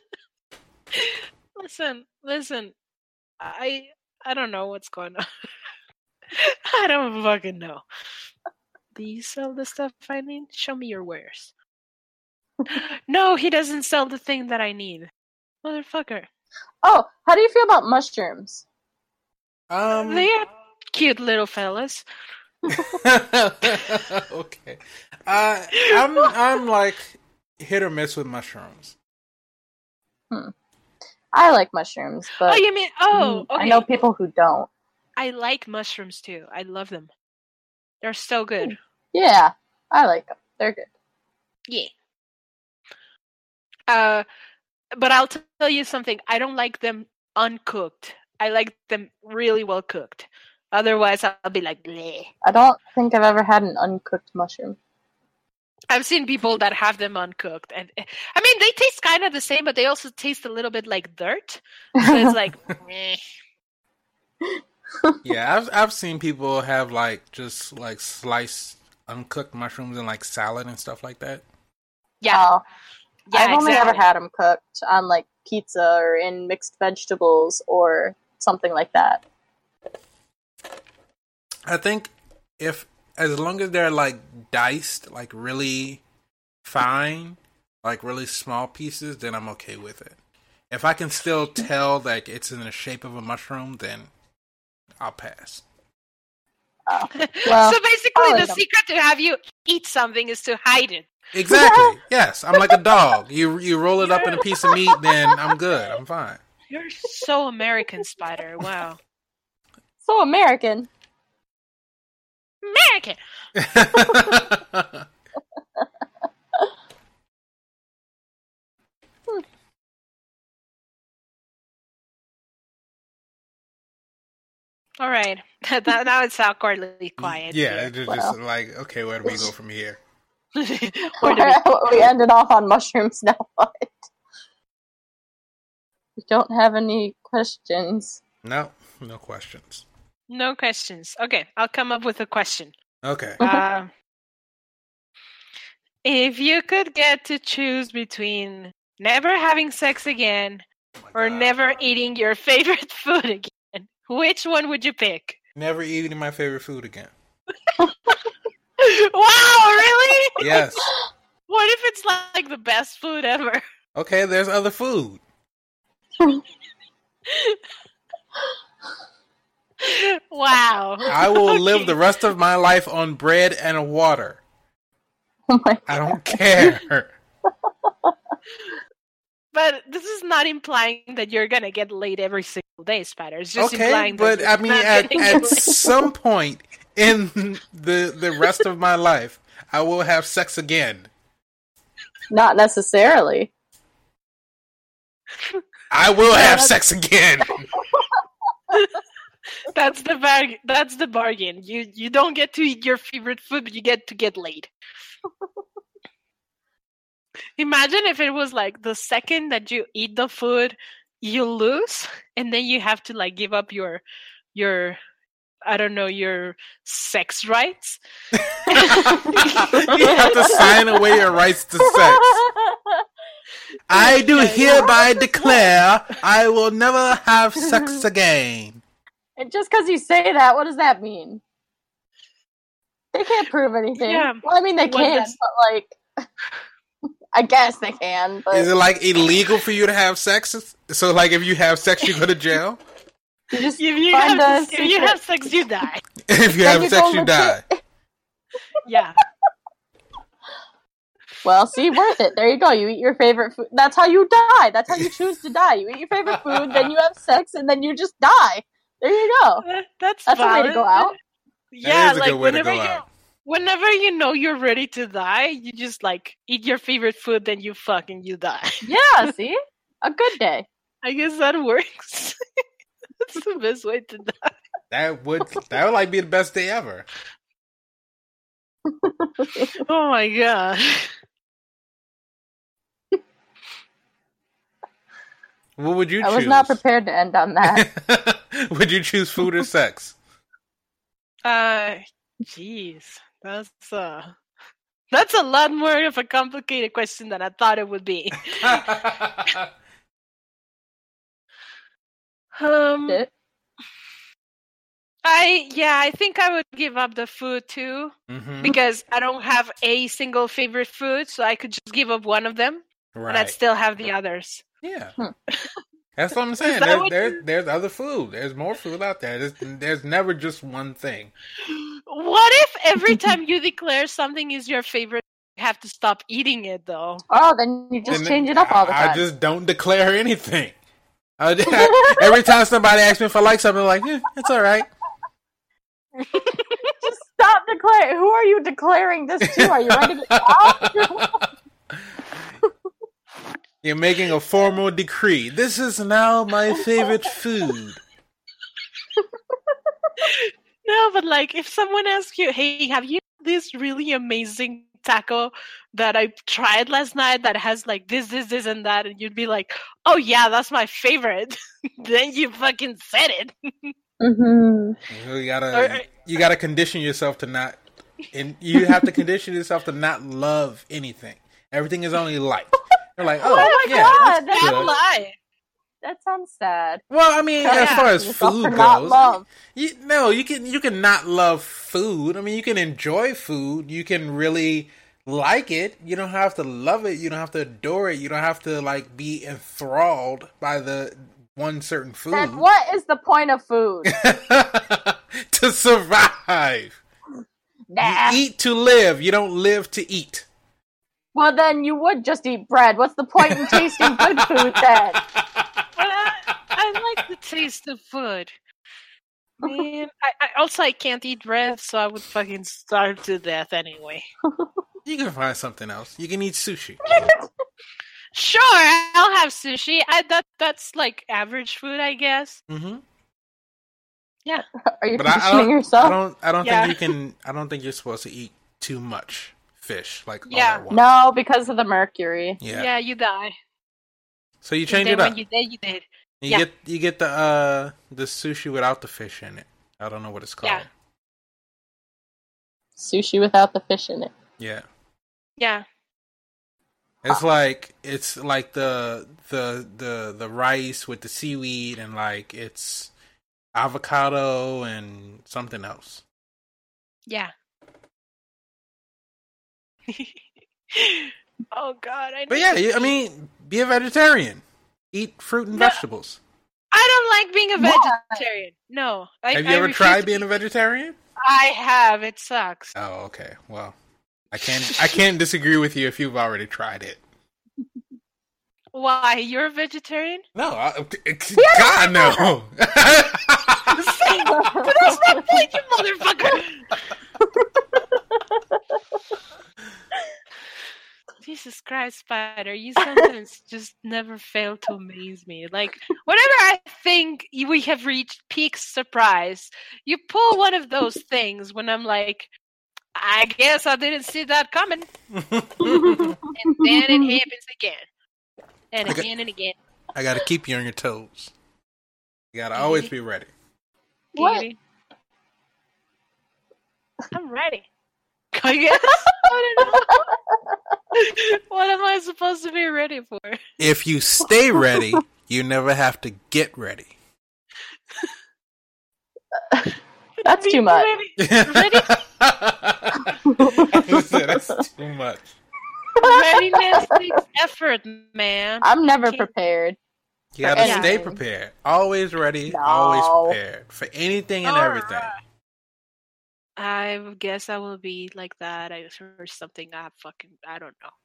Listen. I don't know what's going on. I don't fucking know. Do you sell the stuff I need? Show me your wares. No, he doesn't sell the thing that I need. Motherfucker. Oh, how do you feel about mushrooms? They're cute little fellas. Okay. I'm like hit or miss with mushrooms. I like mushrooms, but oh, you mean okay. I know people who don't. I like mushrooms too. I love them. They're so good. Yeah, I like them. They're good. Yeah. But I'll tell you something. I don't like them uncooked. I like them really well cooked. Otherwise, I'll be like, bleh. I don't think I've ever had an uncooked mushroom. I've seen people that have them uncooked, and I mean, they taste kind of the same, but they also taste a little bit like dirt. So it's like, meh. Yeah, I've seen people have like just like sliced uncooked mushrooms in like salad and stuff like that. Yeah, I've only ever had them cooked on like pizza or in mixed vegetables or something like that. I think as long as they're like diced, like really fine, like really small pieces, then I'm okay with it. If I can still tell like it's in the shape of a mushroom, then I'll pass. Oh. Well, so basically, the secret to have you eat something is to hide it. Exactly. Yes, I'm like a dog. You roll it up in a piece of meat, then I'm good. I'm fine. You're so American, Spider. Wow. So American. American. All right. Now it's awkwardly quiet. Yeah, it's just like, okay, where do we go from here? We ended off on mushrooms now. What? We don't have any questions. No, No questions. No questions. Okay, I'll come up with a question. Okay. If you could get to choose between never having sex again or never eating your favorite food again, which one would you pick? Never eating my favorite food again. Wow, really? Yes. What if it's like the best food ever? Okay, there's other food. Wow. I will live the rest of my life on bread and water. Oh my I don't care. But this is not implying that you're gonna get laid every single day, Spider. It's just Okay, implying but that I mean, at laid. some point in the rest of my life, I will have sex again. Not necessarily. I will have sex again. That's the bargain. That's the bargain. You don't get to eat your favorite food, but you get to get laid. Imagine if it was like the second that you eat the food, you lose, and then you have to like give up your I don't know, your sex rights. You have to sign away your rights to sex. I do hereby declare I will never have sex again. And just because you say that, what does that mean? They can't prove anything. Yeah. Well, I mean, they What can, does- but like, I guess they can. But Is it like illegal for you to have sex? So like if you have sex, you go to jail? you just If you find a have secret. sex, you die. If you Then have you sex, go you die. legit. Yeah. Well, see, worth it. There you go. You eat your favorite food. That's how you die. That's how you choose to die. You eat your favorite food, then you have sex, and then you just die. There you go. That's That's a way to valid. go out. Yeah, is a like good way to whenever go you out. whenever you know you're ready to die, you just like eat your favorite food, then you fucking you die. Yeah, see? A good day. I guess that works. That's the best way to die. That would like be the best day ever. Oh my god. What would you choose? I was not prepared to end on that. Would you choose food or sex? Jeez, that's a lot more of a complicated question than I thought it would be. It- I think I would give up the food too Mhm. because I don't have a single favorite food, so I could just give up one of them and I'd Right. still have the others. Yeah. That's what I'm saying. that what There's other food. There's more food out there. There's never just one thing. What if every time you declare something is your favorite, you have to stop eating it though? Oh, then you just Then change it up all the time. I just don't declare anything. Every time somebody asks me if I like something, I'm like, it's all right. Just stop declaring. Who are you declaring this to? Are you writing it down? You're making a formal decree. This is now my favorite food. No, but like if someone asks you, "Hey, have you had this really amazing taco that I tried last night that has like this, and that?" and you'd be like, "Oh yeah, that's my favorite." Then you fucking said it. Mm-hmm. You gotta condition yourself to not, and you have to condition yourself to not love anything. Everything is only light. You're like, Oh my yeah, God, that's Bad good. lie. That sounds sad. Well, I mean, as Yeah. far as Yourself food to not goes, love. you can not love food. I mean, you can enjoy food. You can really like it. You don't have to love it. You don't have to adore it. You don't have to like be enthralled by the one certain food Then what is the point of food? to survive. Nah. You eat to live. You don't live to eat. Well, then you would just eat bread. What's the point in tasting good food then? But I like the taste of food. Man, I can't eat bread, so I would fucking starve to death anyway. You can find something else. You can eat sushi. Sure, I'll have sushi. That's like average food, I guess. Mm-hmm. Yeah. Are you But conditioning yourself? I don't Yeah. think you can. I don't think you're supposed to eat too much fish like all Yeah. at once. No, because of the mercury. Yeah. Yeah, you die. So you And change then it up. when you did, you did. You get the sushi without the fish in it. I don't know what it's called. Yeah. Sushi without the fish in it. Yeah. Yeah. It's like the rice with the seaweed and like it's avocado and something else. Yeah. Oh God! But yeah, I mean, be a vegetarian. Eat fruit and vegetables. I don't like being a vegetarian. No. Have you ever tried being a vegetarian? I have. It sucks. Oh, okay. Well, I can't disagree with you if you've already tried it. Why? You're a vegetarian? No, God no. But that's not point, you motherfucker. Jesus Christ, Spider, you sometimes just never fail to amaze me. Like, whenever I think we have reached peak surprise, you pull one of those things when I'm like, I guess I didn't see that coming. And then it happens again. And again and again. I gotta keep you on your toes. You gotta always be ready. What? I'm ready. I guess. I don't know. What am I supposed to be ready for? If you stay ready, you never have to get ready. That's too much. Ready? That's too much. Readiness takes effort, man. I'm never prepared. You gotta Yeah. stay prepared. Always ready, No. always prepared. For anything and everything. I guess I will be like that. Or something. I don't know.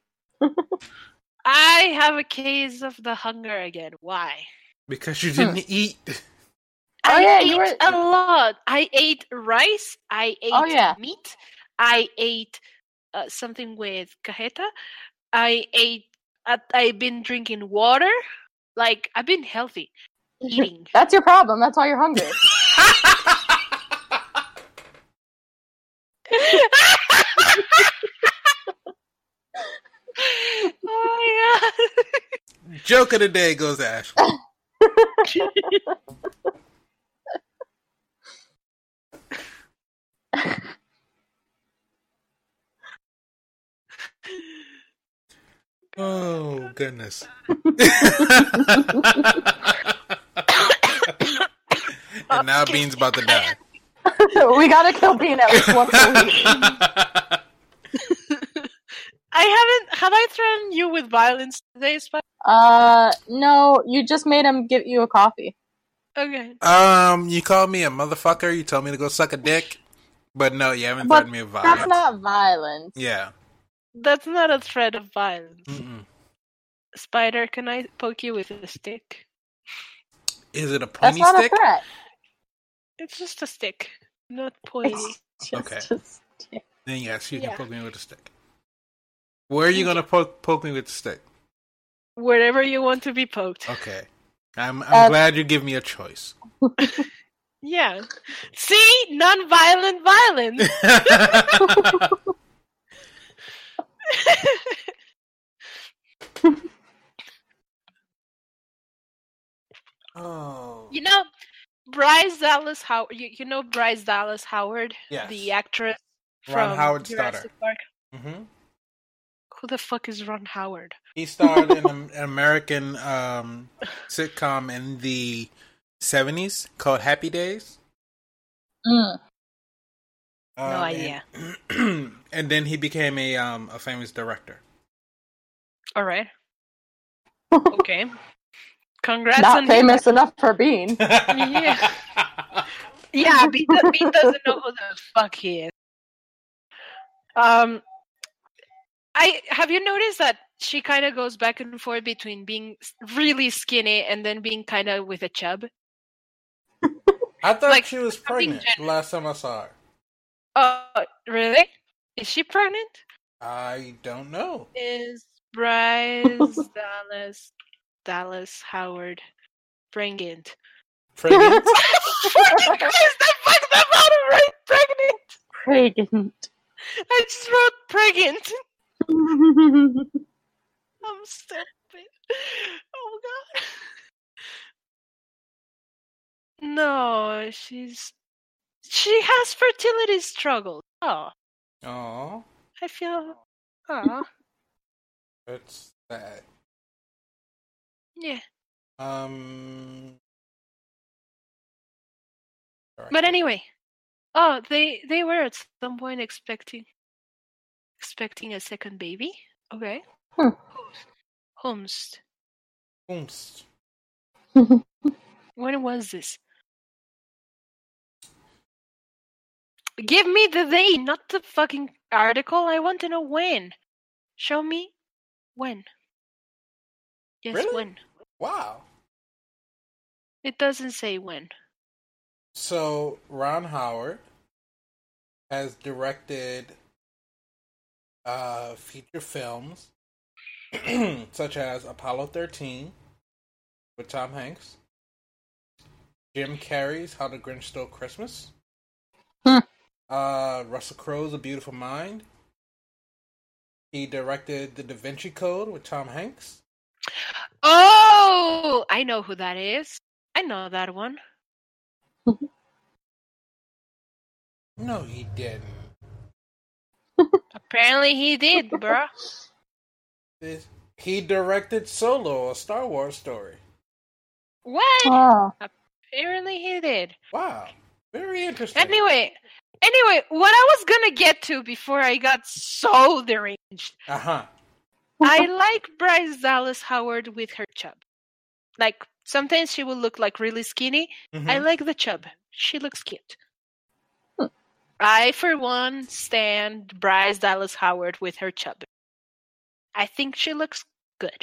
I have a case of the hunger again. Why? Because you didn't eat. I ate a lot. I ate rice. I ate meat. I ate something with cajeta. I've been drinking water. Like, I've been healthy. Eating. That's your problem. That's why you're hungry. Oh my God. Joke of the day goes to Ashley. Oh, goodness. And now Bean's about to die. We gotta kill Bean at least once a week. Have I threatened you with violence today, Spike? No, you just made him give you a coffee. Okay. You called me a motherfucker, you told me to go suck a dick, but no, you haven't threatened me with violence. That's not violence. Yeah. That's not a threat of violence. Mm-mm. Spider, can I poke you with a stick? Is it a That's pointy not stick? a threat. It's just a stick, not pointy. It's Okay. just a stick. Then yes, you can poke me with a stick. Where are you gonna poke me with the stick? Wherever you want to be poked. Okay. I'm glad you give me a choice. Yeah. See? Non-violent violence. Oh. You know, Bryce Dallas Howard. You know Bryce Dallas Howard, Yes. the actress Ron from Howard's Jurassic daughter. Park. Mm-hmm. Who the fuck is Ron Howard? He starred in an American sitcom in the 70s called Happy Days. Mm. No idea. And then he became a famous director. All right. Okay. Congrats Not on famous enough for Bean. Yeah. Yeah, Bean doesn't know who the fuck he is. Have you noticed that she kind of goes back and forth between being really skinny and then being kind of with a chub? I thought Like, she was pregnant the last time I saw her. Oh, really? Is she pregnant? I don't know. Is Bryce Dallas Howard pregnant? Pregnant? Fuck them out of right pregnant. Pregnant. I just wrote pregnant. I'm stupid. Oh God. No, she has fertility struggles. Oh, Oh, I feel. Oh, that's sad. yeah. Um, sorry. But anyway, oh, they were at some point expecting a second baby. Okay. Hmm. Whomst. Ooms. When was this? Give me the day, not the fucking article. I want to know when. Show me when. Yes, Really? when. Wow. It doesn't say when. So Ron Howard has directed feature films such as Apollo 13 with Tom Hanks, Jim Carrey's How the Grinch Stole Christmas, Hmm. Russell Crowe's A Beautiful Mind. He directed The Da Vinci Code with Tom Hanks. Oh, I know who that is. I know that one. No, he didn't. Apparently he did, bruh. He directed Solo, a Star Wars story. What? Oh. Apparently he did. Wow. Very interesting. Anyway, what I was gonna get to before I got so deranged. Uh-huh. I like Bryce Dallas Howard with her chub. Like, sometimes she will look like really skinny. Mhm. I like the chub. She looks cute. I, for one, stand Bryce Dallas Howard with her chub. I think she looks good.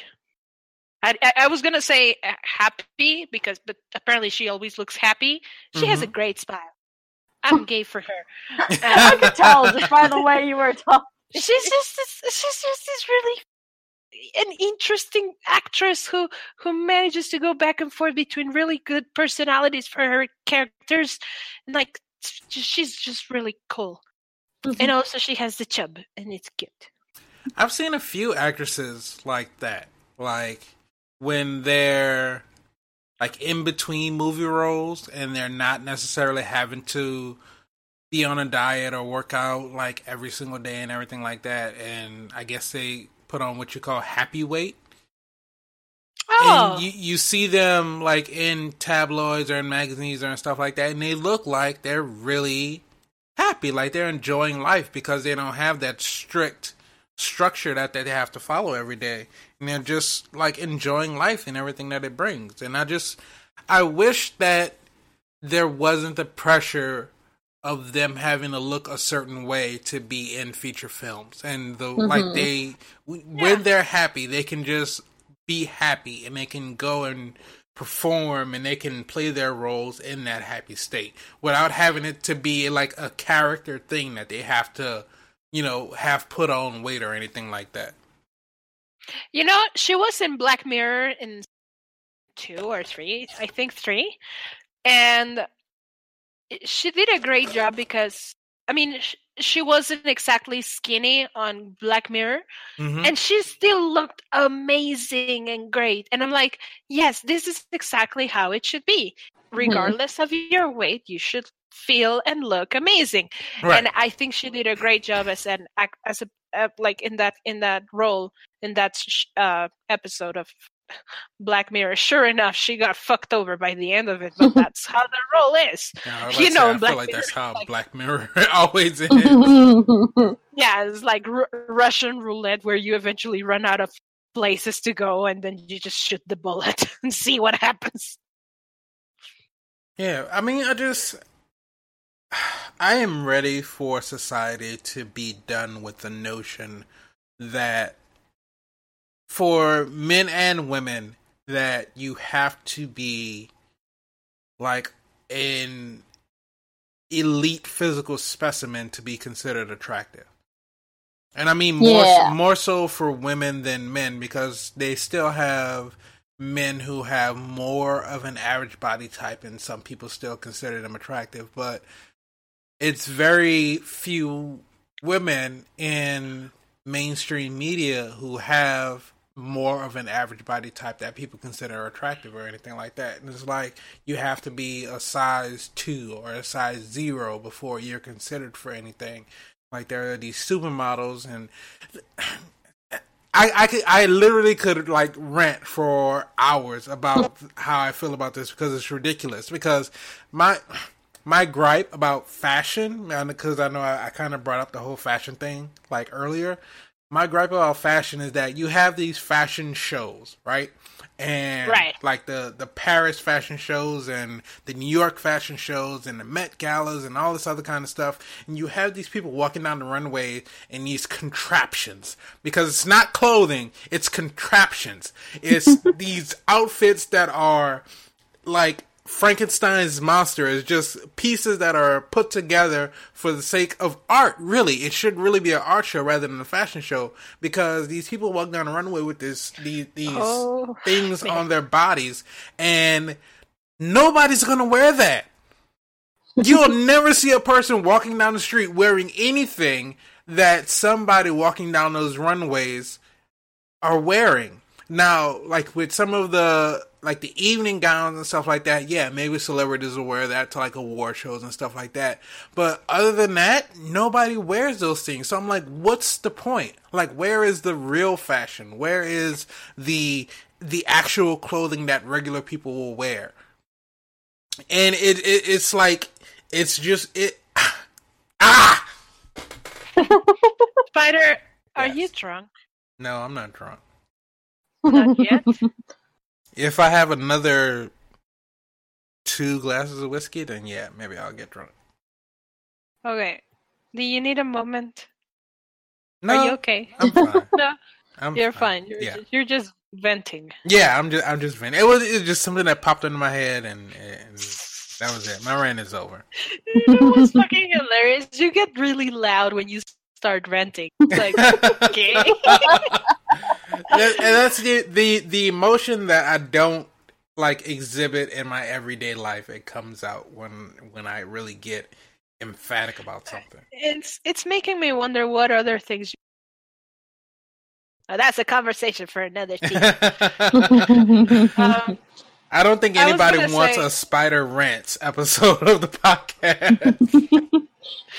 I was gonna say happy but apparently she always looks happy. She has a great smile. I'm gay for her. I could tell just by the way you were talking. She's just this really an interesting actress who manages to go back and forth between really good personalities for her characters, and like she's just really cool. And also she has the chub, and it's cute. I've seen a few actresses like that. Like when they're like in between movie roles and they're not necessarily having to be on a diet or work out like every single day and everything like that. And I guess they put on what you call happy weight. Oh, And you see them like in tabloids or in magazines or stuff like that, and they look like they're really happy, like they're enjoying life because they don't have that strict structure that they have to follow every day, and they're just like enjoying life and everything that it brings. And I wish that there wasn't the pressure of them having to look a certain way to be in feature films, and when they're happy, they can just be happy and they can go and perform and they can play their roles in that happy state without having it to be like a character thing that they have to, have put on weight or anything like that. She was in Black Mirror in 2 or 3, I think 3, and she did a great job because, I mean, she wasn't exactly skinny on Black Mirror, and she still looked amazing and great. And I'm like, yes, this is exactly how it should be. Regardless of your weight, you should feel and look amazing. Right. And I think she did a great job as like in that role in that episode of Black Mirror. Sure enough, she got fucked over by the end of it, but that's how the role is. I Black feel like Mirror, that's how Black Mirror always is. Yeah, it's like Russian roulette, where you eventually run out of places to go, and then you just shoot the bullet and see what happens. Yeah, I mean, I am ready for society to be done with the notion that for men and women that you have to be like an elite physical specimen to be considered attractive. And I mean more so for women than men, because they still have men who have more of an average body type and some people still consider them attractive, but it's very few women in mainstream media who have more of an average body type that people consider attractive or anything like that. And it's like you have to be a size 2 or a size 0 before you're considered for anything. Like there are these supermodels, and I literally could like rant for hours about how I feel about this because it's ridiculous. Because my gripe about fashion, because I know I kind of brought up the whole fashion thing like earlier. My gripe about fashion is that you have these fashion shows, right? And like the Paris fashion shows and the New York fashion shows and the Met Galas and all this other kind of stuff. And you have these people walking down the runway in these contraptions, because it's not clothing, it's contraptions. It's these outfits that are like Frankenstein's monster, is just pieces that are put together for the sake of art. Really, it should really be an art show rather than a fashion show, because these people walk down the runway with these things on their bodies, and nobody's gonna wear that. You'll never see a person walking down the street wearing anything that somebody walking down those runways are wearing. Now, like with some of the evening gowns and stuff like that, yeah, maybe celebrities will wear that to like award shows and stuff like that. But other than that, nobody wears those things. So I'm like, what's the point? Like, where is the real fashion? Where is the actual clothing that regular people will wear? And it's like, it's just Spider, are you drunk? No, I'm not drunk. Not yet. If I have another 2 glasses of whiskey, then yeah, maybe I'll get drunk. Okay. Do you need a moment? No, are you okay? I'm fine. No, you're fine. You're just venting. Yeah, I'm just venting. It was just something that popped into my head, and that was it. My rant is over. It was fucking hilarious. You get really loud when you start ranting. It's like, okay. And that's the emotion that I don't like exhibit in my everyday life. It comes out when I really get emphatic about something. It's making me wonder what other things. That's a conversation for another team. I don't think anybody wants a Spider Rants episode of the podcast.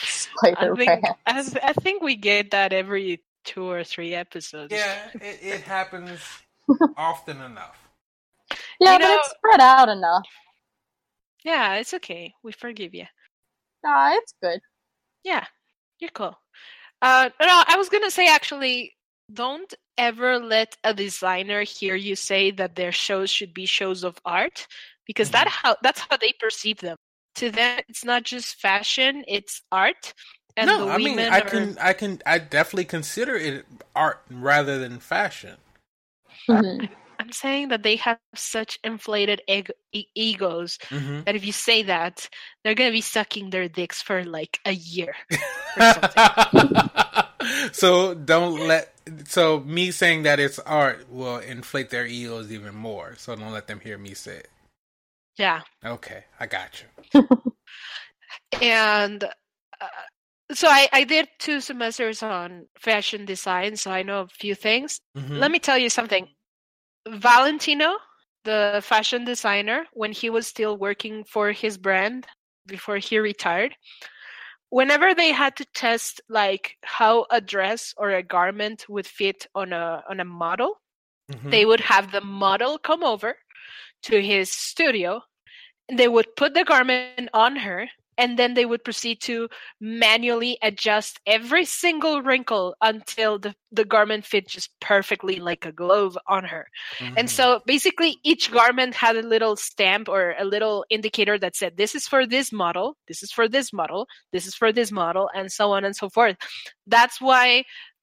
I think we get that every 2 or 3 episodes. Yeah, it happens often enough. Yeah, but it's spread out enough. Yeah, it's okay. We forgive you. Nah, it's good. Yeah, you're cool. No, I was gonna say, actually, don't ever let a designer hear you say that their shows should be shows of art, because that's how they perceive them. To them, it's not just fashion; it's art. And no, I mean, I definitely consider it art rather than fashion. Mm-hmm. I'm saying that they have such inflated egos that if you say that, they're going to be sucking their dicks for like a year or something. So me saying that it's art will inflate their egos even more. So don't let them hear me say it. Yeah. Okay, I got you. And so I did 2 semesters on fashion design, so I know a few things. Mm-hmm. Let me tell you something. Valentino, the fashion designer, when he was still working for his brand before he retired, whenever they had to test like how a dress or a garment would fit on a model, they would have the model come over to his studio, and they would put the garment on her, and then they would proceed to manually adjust every single wrinkle until the garment fit just perfectly like a glove on her. And so basically each garment had a little stamp or a little indicator that said, this is for this model, this is for this model, this is for this model, and so on and so forth. That's why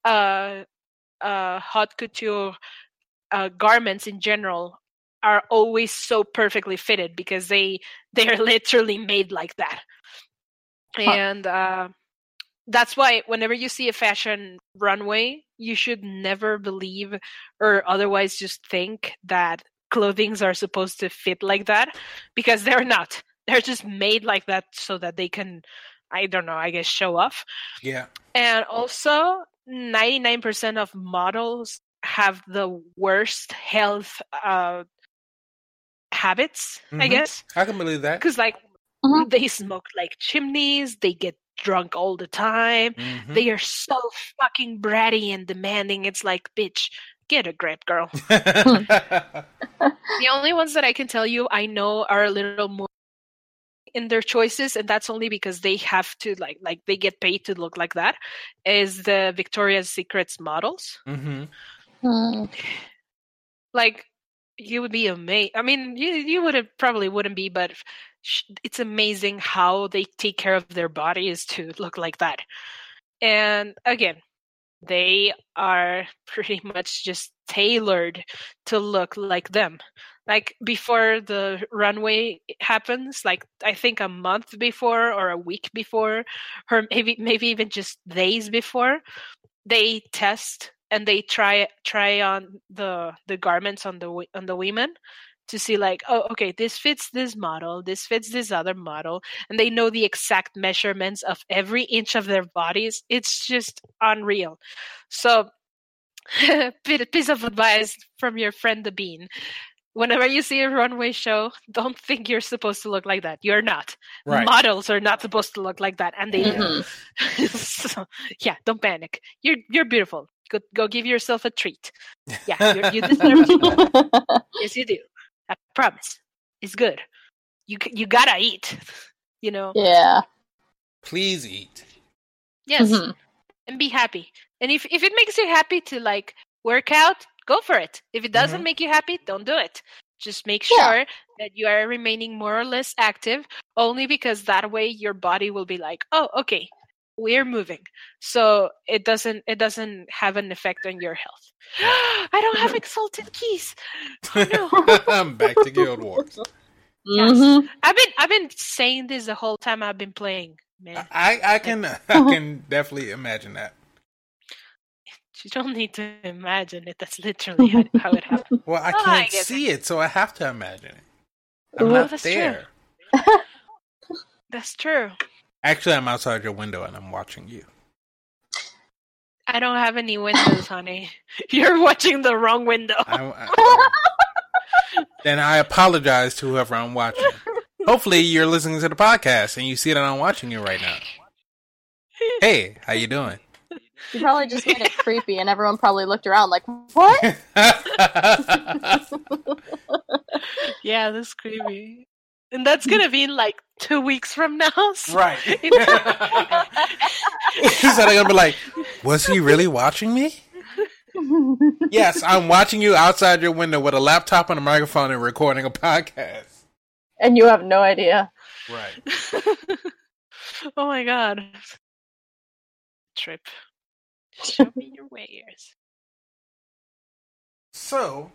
haute couture garments in general are always so perfectly fitted, because they're literally made like that. And that's why whenever you see a fashion runway, you should never believe or otherwise just think that clothings are supposed to fit like that, because they're not. They're just made like that so that they can, I don't know, I guess show off. Yeah. And also 99% of models have the worst health habits, I guess. I can believe that. Because, like, they smoke like chimneys, they get drunk all the time, they are so fucking bratty and demanding. It's like, bitch, get a grip, girl. The only ones that I can tell you I know are a little more in their choices, and that's only because they have to like they get paid to look like that, is the Victoria's Secrets models. Like, you would be amazed. I mean, you probably wouldn't be, but it's amazing how they take care of their bodies to look like that. And again, they are pretty much just tailored to look like them. Like, before the runway happens, like, I think a month before or a week before, or maybe even just days before, they test and they try on the garments on the women to see, like, oh, okay, this fits this model, this fits this other model, and they know the exact measurements of every inch of their bodies. It's just unreal. So, piece of advice from your friend the Bean: whenever you see a runway show, don't think you're supposed to look like that. You're not. Right. Models are not supposed to look like that, and they do. So, yeah, don't panic. You're beautiful. Go give yourself a treat. Yeah, you deserve it. Yes, you do. I promise. It's good. You gotta eat. You know. Yeah. Please eat. Yes, and be happy. And if it makes you happy to, like, work out, go for it. If it doesn't make you happy, don't do it. Just make sure that you are remaining more or less active, only because that way your body will be like, oh, okay, we're moving. So it doesn't have an effect on your health. I don't have exalted keys. Oh no. I'm back to Guild Wars. Yes. I've been saying this the whole time I've been playing, man. I can definitely imagine that. You don't need to imagine it. That's literally how it happened. Well, I can't see it, so I have to imagine it. I'm not there. True. That's true. Actually, I'm outside your window and I'm watching you. I don't have any windows, honey. You're watching the wrong window. Then I apologize to whoever I'm watching. Hopefully, you're listening to the podcast and you see that I'm watching you right now. Hey, how you doing? You probably just made it creepy, and everyone probably looked around like, what? Yeah, that's creepy. And that's gonna be in, like, 2 weeks from now. So right. So they're gonna be like, was he really watching me? Yes, I'm watching you outside your window with a laptop and a microphone and recording a podcast. And you have no idea. Right. Oh my god. Trip. Show me your wares. So,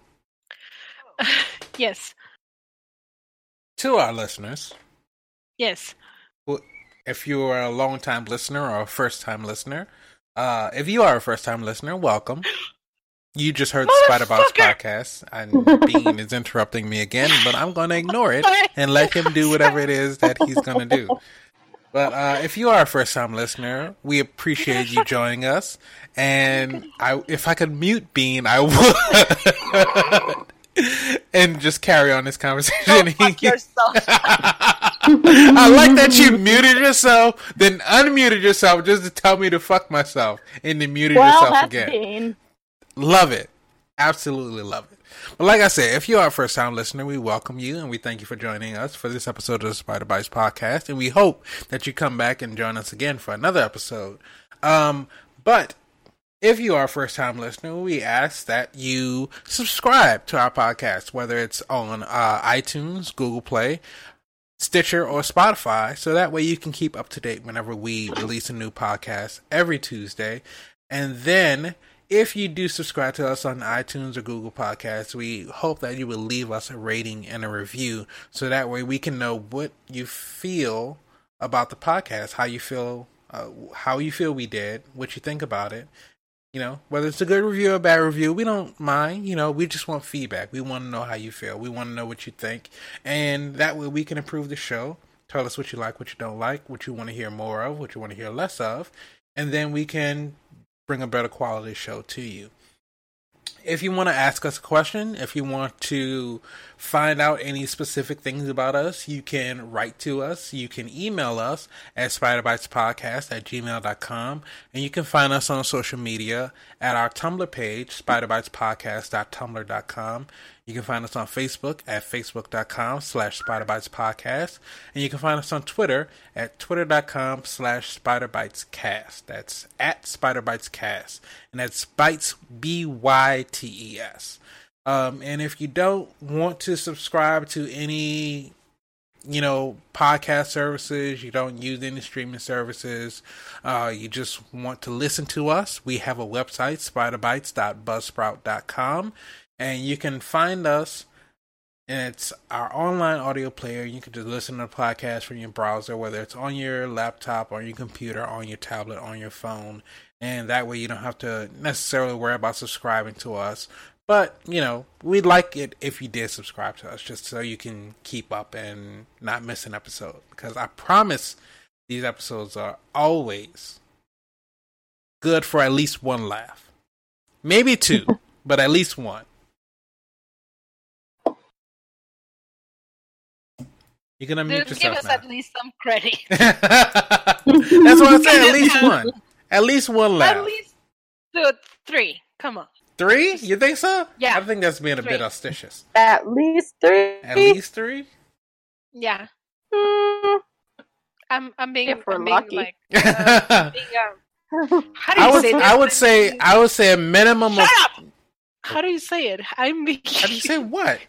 yes. To our listeners. Yes. Well, if you are a long-time listener or a first-time listener, if you are a first-time listener, welcome. You just heard the Spider-Box podcast, and Bean is interrupting me again, but I'm going to ignore it and let him do whatever it is that he's going to do. But if you are a first-time listener, we appreciate you joining us. And if I could mute Bean, I would. And just carry on this conversation. Go fuck yourself. I like that you muted yourself, then unmuted yourself just to tell me to fuck myself, and then muted yourself again. Bean. Love it. Absolutely love it. But like I said, if you are a first-time listener, we welcome you, and we thank you for joining us for this episode of the Spider Bites podcast, and we hope that you come back and join us again for another episode. But if you are a first-time listener, we ask that you subscribe to our podcast, whether it's on iTunes, Google Play, Stitcher, or Spotify, so that way you can keep up to date whenever we release a new podcast every Tuesday. And then, if you do subscribe to us on iTunes or Google Podcasts, we hope that you will leave us a rating and a review, so that way we can know what you feel about the podcast, how you feel we did, what you think about it. You know, whether it's a good review or a bad review, we don't mind. You know, we just want feedback. We want to know how you feel. We want to know what you think. And that way we can improve the show. Tell us what you like, what you don't like, what you want to hear more of, what you want to hear less of. And then we can bring a better quality show to you. If you want to ask us a question, if you want to find out any specific things about us, you can write to us. You can email us at spiderbitespodcast@gmail.com. And you can find us on social media at our Tumblr page, spiderbitespodcast.tumblr.com. You can find us on Facebook at facebook.com/spiderbitespodcast. And you can find us on Twitter at twitter.com/spiderbitescast. That's at spiderbitescast. And that's bites, BYTES. And if you don't want to subscribe to any, podcast services, you don't use any streaming services, you just want to listen to us, we have a website, spiderbites.buzzsprout.com. And you can find us, and it's our online audio player. You can just listen to the podcast from your browser, whether it's on your laptop, on your computer, on your tablet, on your phone. And that way you don't have to necessarily worry about subscribing to us. But, we'd like it if you did subscribe to us, just so you can keep up and not miss an episode. Because I promise these episodes are always good for at least one laugh. Maybe two, but at least one. You can unmute yourself give us now. at least some credit. That's what I said. At least one. At least one laugh. At least 3. Come on. 3? You think so? Yeah. I think that's being a 3. bit auspicious. At least 3. At least 3? Yeah. I'm being, If we're I'm being lucky. like, how do you say this? I would say a minimum Shut of. up! How do you say it? I'm being How do you say what?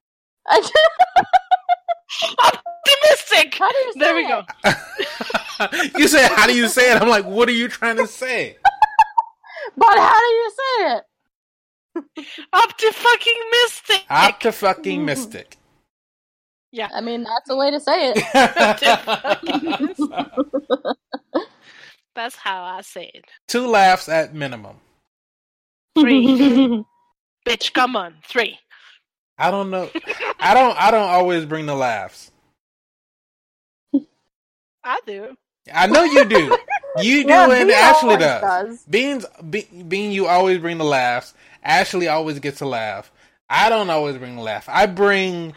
optimistic. How do you say There we it? go. You said, how do you say it? I'm like, what are you trying to say? But how do you say it? Opti-fucking-mistic. Opti-fucking-mistic. Yeah. I mean, that's the way to say it. That's how I say it. 2 laughs at minimum. 3. Bitch, come on. 3. I don't know. I don't always bring the laughs. I do. I know you do. You do, Yeah, and Bean Ashley always does. Bean, you always bring the laughs. Ashley always gets a laugh. I don't always bring the laugh. I bring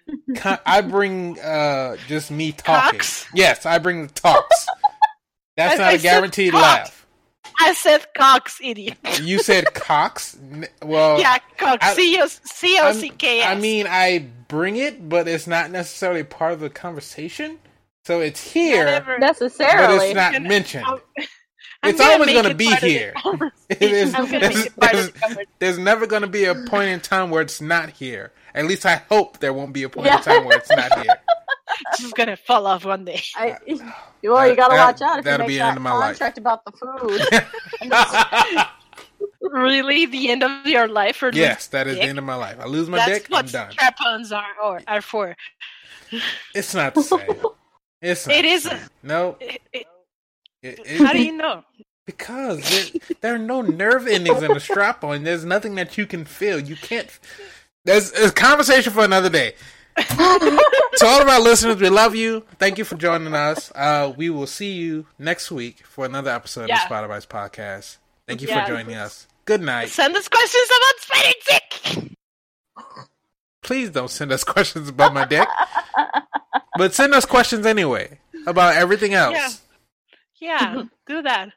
just me talking. Cocks? Yes, I bring the talks. That's not I a guaranteed said laugh. I said cocks, idiot. You said cocks? Well, Yeah, cocks. C-O-C-K-S. I mean, I bring it, but it's not necessarily part of the conversation. So it's here, Whatever. but Necessarily. it's not And mentioned. I'm It's gonna always make going to it be part of the here. conversation. I'm gonna make it part of the conversation. There's never going to be a point in time where it's not here. At least I hope there won't be a point in time where it's not here. It's just gonna fall off one day. You gotta watch out if you that'll make be the that end of my life. contract about the food. Really, the end of your life, or Yes, that is dick? the end of my life. I lose my That's dick, I'm what done. strap-ons are for. It's not the same. It's not It the isn't. same. No. How do you know? Because there are no nerve endings in the strap-on. There's nothing that you can feel. You can't. There's a conversation for another day. To all of our listeners, we love you. Thank you for joining us. We will see you next week for another episode of Spider Bites Podcast. Thank you for joining us. Good night. Send us questions about Spider Dick. Please don't send us questions about my dick. But send us questions anyway about everything else. Yeah, do that.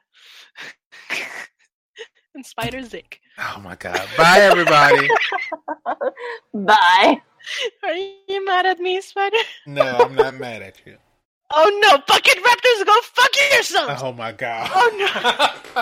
And Spider Dick. Oh my god. Bye, everybody. Bye. Are you mad at me, Spider? No, I'm not mad at you. Oh no, fucking raptors, go fuck yourself! Oh my god. Oh no.